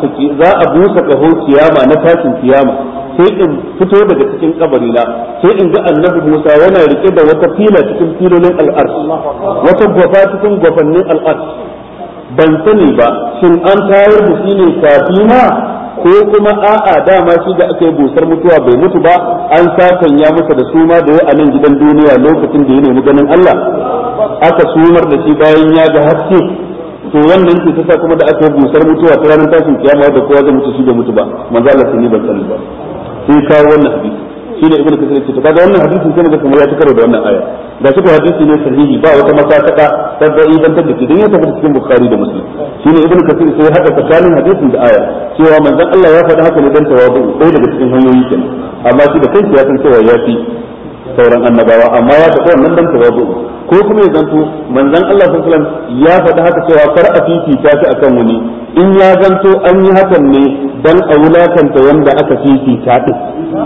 a busa kaho kiyama na tashin kiyama sai in fito daga cikin kabari na sai in ga annabi Musa yana rike da wata fila cikin filolin al'arsh wata gwafa cikin gwafannin al'arsh ban sani ba shin an tayar da shi ne kafina ko kuma a'a dama shi da aka yi busar mutuwa bai mutu ba an sakanya masa da suma da ya a nan gidan duniya lokacin da ya nemi ganin Allah aka sumar da shi bayan ya ga haske to wannan ce ta sa kuma da aka yi busar mutuwa ta ranar tashin kiyama da kowa zai mutu shi bai mutu ba manzo Allah sai ban sani ba sai kawo wannan hadisi shine ibnu kasir ce to kaga wannan hadisin sai da kuma ya tukaro da wannan aya da shi hadisi ne sahihi ba wata masakada ta da ibantar da dan ya tabbata cikin bukhari da muslim shine ibnu kasir sai haka tsakanin hadisin da aya cewa manzon Allah ya faɗa haka ne dan tawabu dai daga cikin hanyoyi kenan amma shi da kansa ya san cewa ya fi sauran annabawa amma ya faɗa wannan dan tawabu ko kuma ya zanto manzon Allah sallallahu alaihi wasallam ya faɗa haka cewa far a fifita ta akan wani in ya zanto an yi hakan ne dan a wulakanta wanda aka fifita din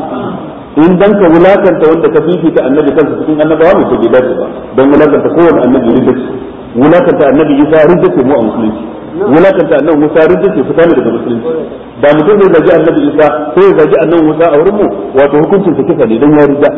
in dan ka wulakanta wanda ka fifita annabi kansa cikin annabawa ne to bai dace ba dan wulakanta kowanne annabi ridda ce wulakanta annabi Isa ridda ce mu a musulunci wulakanta annabi Musa ridda ce fita ne daga musulunci da mutum zai zagi annabi Isa sai ya zagi annabi Musa a wurin mu wato hukuncin sa kisa ne dan ya ridda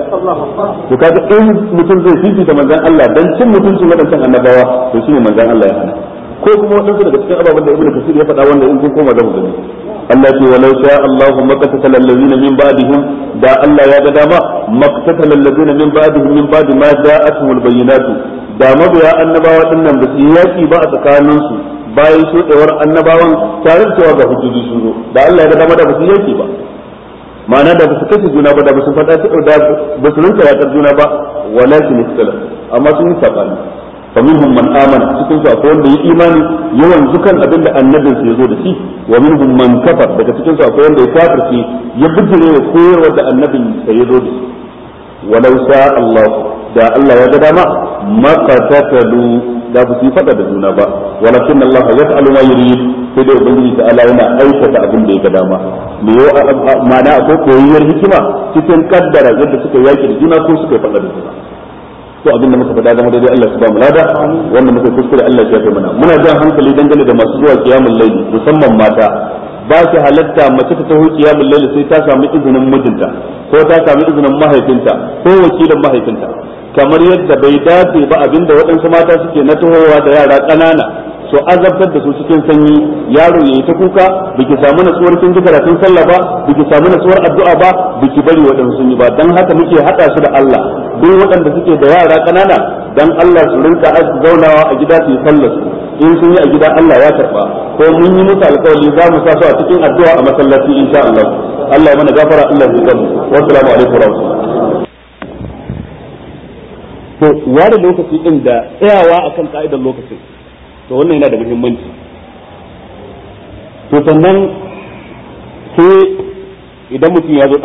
to kaga in mutum zai fifita manzon Allah dan cin mutuncin wadannan annabawa to shine manzon Allah ya hana ko kuma wadansu daga cikin ababen da Ibn Kathir ya faɗa wanda in kun koma za mu gani Allah ce walau sha Allahu maqtatal allazina min ba'dihim da Allah ya ga dama maqtatal allazina min ba'dihim min ba'di ma ja'atuhul bayyinatu da mabiya annabawa din nan ba su yaki ba a tsakanin su bayan shudewar annabawan tare da cewa ga hujjoji sun zo da Allah ya ga dama da ba su yaki ba ma'ana da ba su kashe juna ba da ba su faɗa da ba su rinka yakar juna ba walakin ikhtala amma sun yi sabani فمنهم من آمن cikin su akwai wanda ya imani yawan zukan abin da annabin sa yazo da shi wa minhum man kafar daga cikin su akwai wanda ya kafirce ya bijire wa koyarwar da annabin sa yazo da shi walau sha Allah da Allah ya ga dama ma qatatalu da ba su fada da juna ba walakin Allah yaf'alu ma yurid sai da ubangiji ta Allah yana aikata abin da ya ga dama me yau ma'ana akwai koyayyar hikima cikin kaddara yadda suka yaki da juna ko suka fada da juna to abinda muka faɗa game da Allah subhanahu wa ta'ala wannan muka kuskure Allah ya kai mana muna jan hankali dangane da masu zuwa kiyamul layli musamman mata ba su halatta mace ta taho kiyamul layli sai ta samu izinin mijinta ko ta samu izinin mahaifinta ko wakilin mahaifinta kamar yadda bai dace ba abinda waɗansu mata suke na tahowa da yara ƙanana so azabtar da su cikin sanyi yaro yayi ta kuka biki samu natsuwar kin ji karatun sallah ba biki samu natsuwar addu'a ba biki bari waɗansu sun yi ba dan haka muke hada su da Allah duk waɗanda suke da yara kanana dan Allah su rinka zaunawa a gida su yi sallar su in sun yi a gida Allah ya karba ko mun yi musu alƙawari za mu sa su a cikin addu'a a masallaci insha Allah Allah ya mana gafara Allah ya gamu wa assalamu alaikum wa rahmatullahi to ware lokaci din da tsayawa akan ka'idar lokacin to wannan yana da muhimmanci to sannan sai idan mutum ya zo